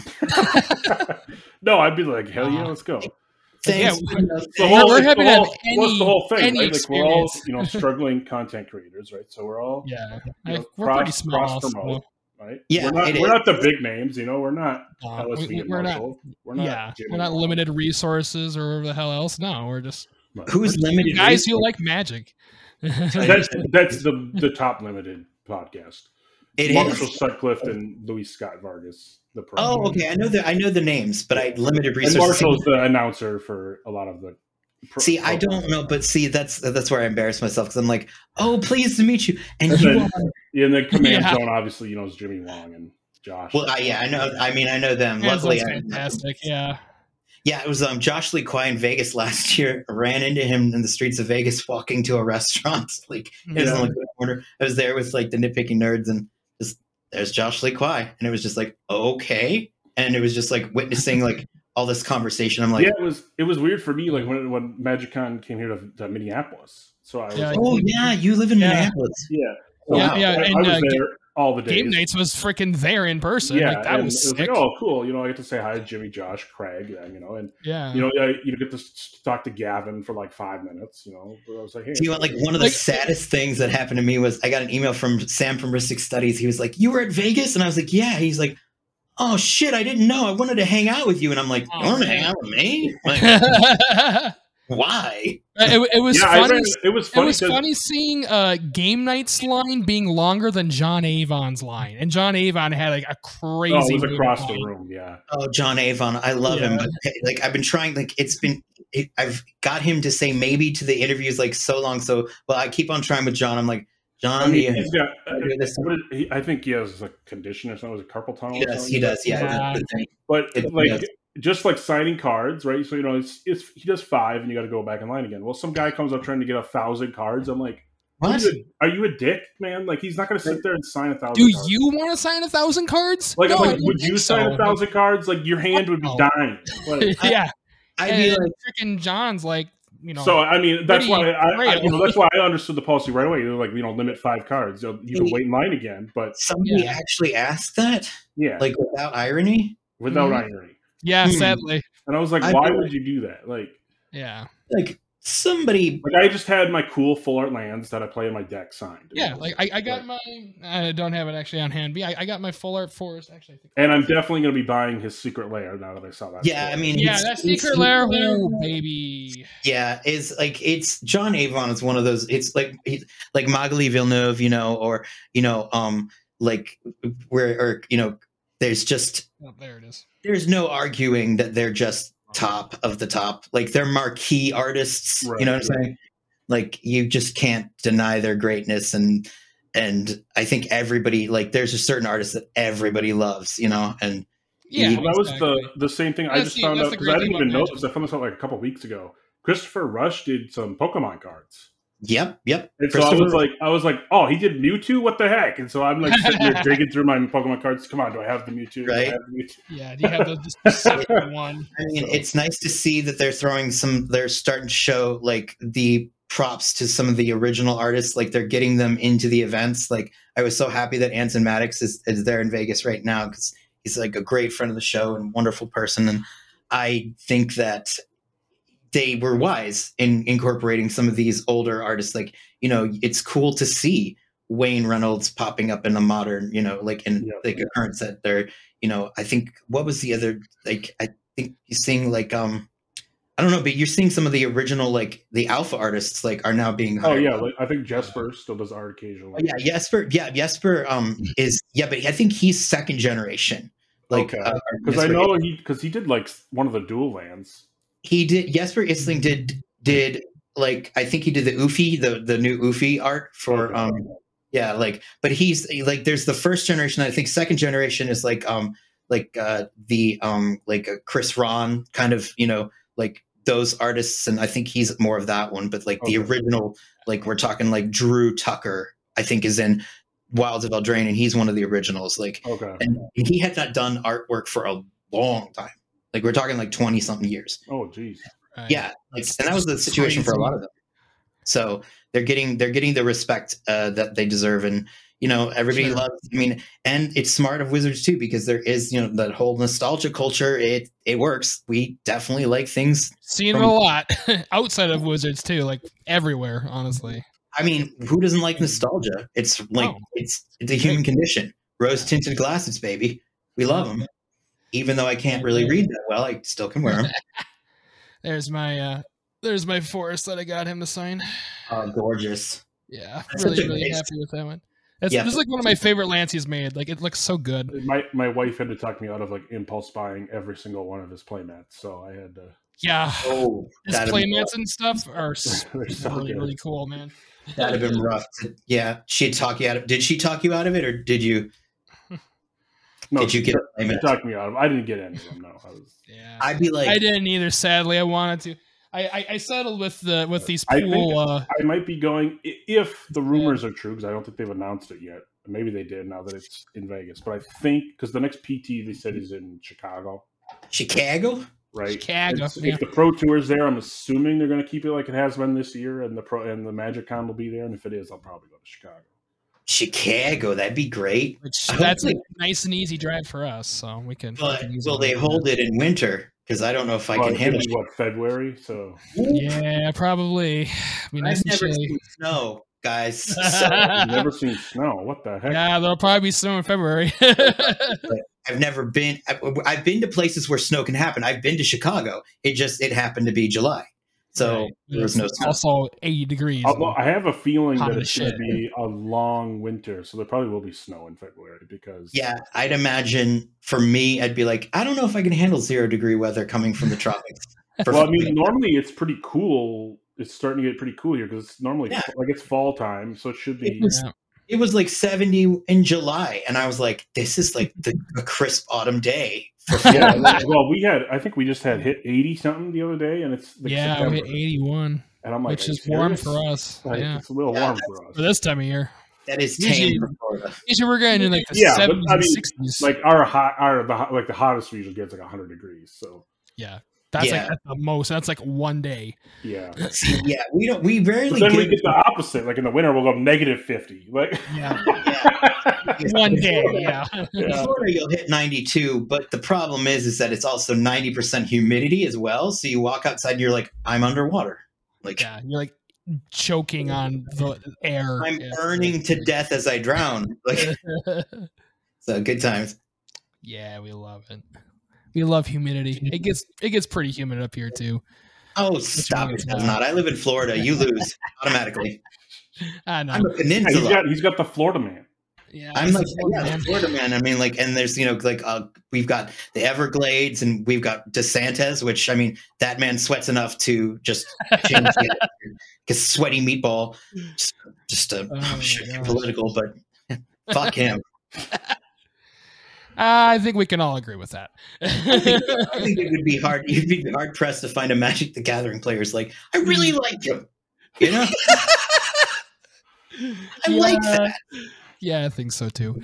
No, I'd be like, hell yeah, let's go. Thanks. Yeah, but no The thanks. whole, we're it's happy the to have whole, what's the whole thing, any right? Like we're all, experience. you know, struggling content creators, right? So we're all, Yeah, you I, know, we're pretty cross, small. cross promote, So, right? Yeah, we're not, it we're is. not the big names, you know. We're not uh, L S V we, and we're not. Marshall. We're not. Yeah, Jimmy we're not Wong. limited resources or whatever the hell else. No, we're just But Who's we're limited? guys who resource? like magic. that's that's the the top limited podcast. It Marshall is. Sutcliffe and Luis Scott Vargas, the pro. Oh, okay. I know the I know the names, but I limited And resources. Marshall's the announcer for a lot of the. Pro, See, I pro- don't know, but see, that's that's where I embarrass myself because I'm like, oh, pleased to meet you, and And you. then- Are, Yeah, and then Command Yeah. Zone obviously, you know, is Jimmy Wong and Josh. well, I, yeah, I know. I mean, I know them. Hands Luckily, Luckily, I, fantastic. Yeah. yeah, it was um Josh Lee Kwai in Vegas last year. Ran into him in the streets of Vegas walking to a restaurant. Like it was Yeah. in like the corner. I was there with like the nitpicking nerds, and just there's Josh Lee Kwai, and it was just like okay, and it was just like witnessing like all this conversation. I'm like, yeah, it was it was weird for me, like when when MagicCon came here to, to Minneapolis. So I was Yeah, like, oh yeah, you live in Yeah. Minneapolis. yeah, so Yeah, Wow. yeah, I, I and, was uh, there all the days. Game nights was freaking there in person. Yeah, like that and was it was sick. like, oh, cool. You know, I get to say hi to Jimmy, Josh, Craig, and you know, and yeah. you know, I, you get to s- talk to Gavin for like five minutes. You know, but I was like, hey, Do you want like one of the Like- saddest things that happened to me was I got an email from Sam from Ristic Studies. He was like, "You were at Vegas," and I was like, "Yeah." He's like, "Oh shit, I didn't know. I wanted to hang out with you," and I'm like, Oh, "You want to man. hang out with me? Like, it, why?" it was yeah, I funny. read, it was It funny. was 'cause- funny seeing uh, Game Night's line being longer than John Avon's line, and John Avon had like a crazy. Oh, it was movie across the line. room. Yeah, Oh, John Avon, I love him, Yeah. but like I've been trying. Like it's been, it, I've got him to say maybe to the interviews like so long. So, well, I keep on trying with John. I'm like, John, I mean, you- he's got. I do this. what is, he, I think he has a condition or something. Was it carpal tunnel? he or does, something? he does, yeah. Yeah. the- the thing. But It like, does. just like signing cards, right? So you know, it's, it's he does five, and you got to go back in line again. Well, some guy comes up trying to get a thousand cards. I'm like, are What? you, a, are you a dick, man? Like he's not going to sit there and sign a thousand. Do cards. you want to sign a thousand cards? Like, no, I'm I like, don't would think you sign so. a thousand cards? Like your hand would be No. dying. Like, yeah, I'd be and like, freaking John's like, you know. so I mean, that's why pretty I, I frail. you know, that's why I understood the policy right away. They're like, you know, limit five cards. You, know, you can wait in line again, but somebody Yeah. actually asked that, yeah, like without irony. without Mhm. irony. yeah, Hmm. sadly, And I was like, I why feel would you do that? Like, yeah, Like somebody, like I just had my cool full art lands that I play in my deck signed. yeah. Like I, I got Like- my. I don't have it actually on hand. But yeah, I, I got my full art forest actually. I think. And I'm definitely going to be buying his secret lair now that I saw that. yeah. I story. mean, Yeah, it's- that it's- secret lair, ooh, baby. Yeah, is like it's John Avon is one of those. It's like he's like Magali Villeneuve, you know, or you know, um, like where or you know, there's just Oh, there it is. there's no arguing that they're just top of the top. Like they're marquee artists. Right, You know what I'm right. saying? Like you just can't deny their greatness, and and I think everybody like there's a certain artist that everybody loves, you know, and Yeah, Well, that was exactly. the the same thing I That's just the- found that's out the because great I thing didn't even about know Magic. this. I found this out like a couple weeks ago. Christopher Rush did some Pokemon cards, yep, yep. and so I Christopher- was like, I was like, oh, he did Mewtwo. What the heck? And so I'm like sitting there digging through my Pokemon cards. Come on, do I have the Mewtwo? Do I Right. have the Mewtwo? Yeah, do you have the, the specific one? I mean, So- it's nice to see that they're throwing some. They're starting to show like the props to some of the original artists. Like they're getting them into the events. Like I was so happy that Anson Maddox is, is there in Vegas right now because he's like a great friend of the show and wonderful person. And I think that they were wise in incorporating some of these older artists. Like you know, it's cool to see Wayne Reynolds popping up in a modern, you know, like in Yeah. like a current set. There, you know, I think what was the other like I think you're seeing like um I don't know, but you're seeing some of the original like the alpha artists like are now being Oh hired. yeah, like, I think Jesper still does art Oh, occasionally. yeah, Jesper. Yeah, Jesper um is yeah, but I think he's second generation. Like Okay. uh, Because I Jesper- know he because he did like one of the dual lands. he did Jesper Isling did did like I think he did the Oofy, the the new Oofy art for Okay. um yeah, like but he's like there's the first generation. I think second generation is like um like uh the um like a Chris Ron kind of, you know, like those artists, and I think he's more of that one, but like the Okay. original, like we're talking like Drew Tucker, I think is in Wilds of Eldraine, and he's one of the originals. Like Okay. and he had not done artwork for a long time. Like we're talking like twenty something years. Oh, geez. Right. Yeah, like, It's and that was the just situation for a crazy. lot of them. So they're getting they're getting the respect uh, that they deserve, and you know everybody Sure. loves. I mean, and it's smart of Wizards too, because there is, you know, that whole nostalgia culture. It it works. We definitely like things. Seeing from- it a lot outside of Wizards too, like everywhere, honestly. I mean, who doesn't like nostalgia? It's like Oh. it's it's a human condition. Rose tinted glasses, baby. We love them. Even though I can't really read that well, I still can wear them. There's my uh there's my forest that I got him to sign. Oh, gorgeous. Yeah, That's really, such a really nice- happy with that one. That's Yeah. this is like one of my favorite lands he's made. Like it looks so good. My my wife had to talk me out of like impulse buying every single one of his playmats, so I had to. Yeah, Oh, his that'd be playmats and stuff are s- They're so really, good. really cool, man. That'd have been rough. Yeah, she'd talk you out of. Did she talk you out of it, or did you? No, Did you she get took- a she playmat? talked me out of. I didn't get any of them. No, I was. Yeah, I'd be like, I didn't either. Sadly, I wanted to. I, I, I settled with the with these I think- pool. Uh, I might be going i- if the rumors are true, because I don't think they've announced it yet. Maybe they did now that it's in Vegas, but I think because the next P T they said is in Chicago, Chicago. right? Chicago, It's- yeah. If the Pro Tour's there, I'm assuming they're going to keep it like it has been this year, and the Pro and the Magic Con will be there. And if it is, I'll probably go to Chicago. Chicago, that'd be great. which I that's a hopefully- nice and easy drive for us, so we can. we But can use will it they when hold we it in winter? Because I don't know if I Well, can it's handle gonna be, what, February? So can. Yeah, probably. Be nice I've and never chilly. seen snow, guys. So I've never seen snow. What the heck? Yeah, there'll probably be snow in February. I've never been. I've, I've been to places where snow can happen. I've been to Chicago. It just it happened to be July, so Right. there was no It's snow. also eighty degrees. Although I have a feeling Hot that as it's going to shit. be a long winter, so there probably will be snow in February because Yeah, I'd imagine for me, I'd be like, I don't know if I can handle zero degree weather coming from the tropics. For Well, I mean, normally it's pretty cool. It's starting to get pretty cool here because it's normally Yeah. like it's fall time, so it should be. It was- Yeah. it was like seventy in July, and I was like, this is like the a crisp autumn day. For Yeah, Florida. well, we had. I think we just had hit eighty something the other day, and it's like Yeah, we September. hit eighty-one, and I'm like, which "Are is you warm serious?" for us. Like, Yeah, it's a little Yeah, warm for us. for this time of year. That is Usually- tame for Florida. Usually we're getting in like the Yeah, but, seventies I and mean, sixties. Like our hot, our the hot- like the hottest we usually gets like hundred degrees. So yeah, that's Yeah. like at the most. That's like one day. yeah. See, yeah, we don't. We But rarely then get, we get the opposite. Like in the winter, we'll go negative fifty. Like Yeah, yeah. one day. Yeah, In Yeah. Florida, you'll hit ninety-two, but the problem is, is that it's also ninety percent humidity as well. So you walk outside, and you're like, I'm underwater. Like yeah. You're like choking on the air. I'm Yeah. burning to death as I drown. Like so, good times. Yeah, we love it. We love humidity. It gets it gets pretty humid up here too. Oh, stop it! It does not. I live in Florida. You lose automatically. I know. I'm a Yeah, he's peninsula. got he's got the Florida man. Yeah, I'm it's like, a Florida yeah, man. Florida man. I mean, like, and there's, you know, like, uh, we've got the Everglades and we've got DeSantis, which, I mean, that man sweats enough to just change the because sweaty meatball, just, just uh, Oh my should be gosh. political, but fuck him. I think we can all agree with that. I think, I think it would be hard. You'd be hard pressed to find a Magic the Gathering players like, I really like him. You know, I like that. Yeah, I think so too.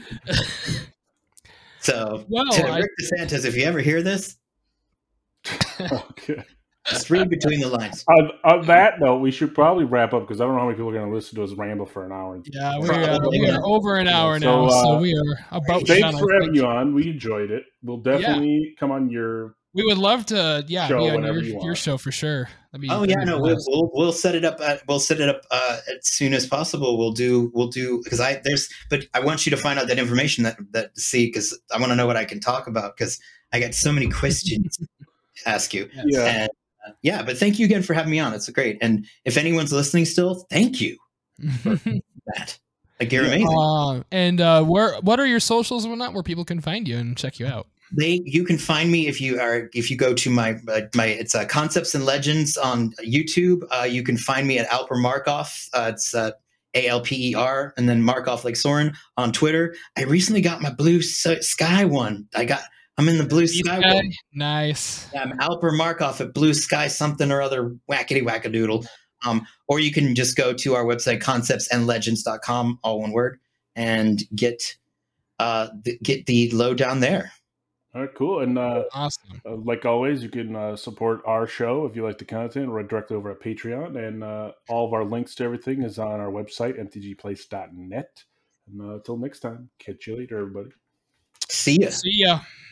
So, Well, to I- Rick DeSantis, if you ever hear this, Okay. just read between the lines. On, on that note, we should probably wrap up because I don't know how many people are going to listen to us ramble for an hour. Yeah, we are, Probably. we are over an hour So, now, so uh, we are about Thanks done. I for having think. you on. We enjoyed it. We'll definitely come on your. We would love to, yeah, Show be on whenever your, you your want. show for sure. That'd be, Oh that'd yeah, be no, we'll, blast. we'll we'll set it up. At, we'll set it up uh, as soon as possible. We'll do we'll do because I there's but I want you to find out that information that that see because I want to know what I can talk about because I got so many questions to ask you. Yes. Yeah. And, uh, yeah, but thank you again for having me on. It's great. And if anyone's listening still, thank you for that. Like you're Yeah. amazing. Uh, and uh, where what are your socials and whatnot where people can find you and check you out? They, you can find me if you are if you go to my uh, my it's uh, Concepts and Legends on YouTube. Uh, you can find me at Alper Markov. Uh, it's uh, A L P E R and then Markov like Soren on Twitter. I recently got my Blue Sky one. I got I'm in the Blue Sky one. Nice. Yeah, I'm Alper Markov at Blue Sky something or other wackety wackadoodle. Um, or you can just go to our website concepts and legends dot com, all one word, and get uh, the, get the lowdown there. All right, cool. And uh, awesome. Uh, like always, you can uh, support our show if you like the content right directly over at Patreon. And uh, all of our links to everything is on our website, m t g place dot net. And uh, until next time, catch you later, everybody. See ya. See ya.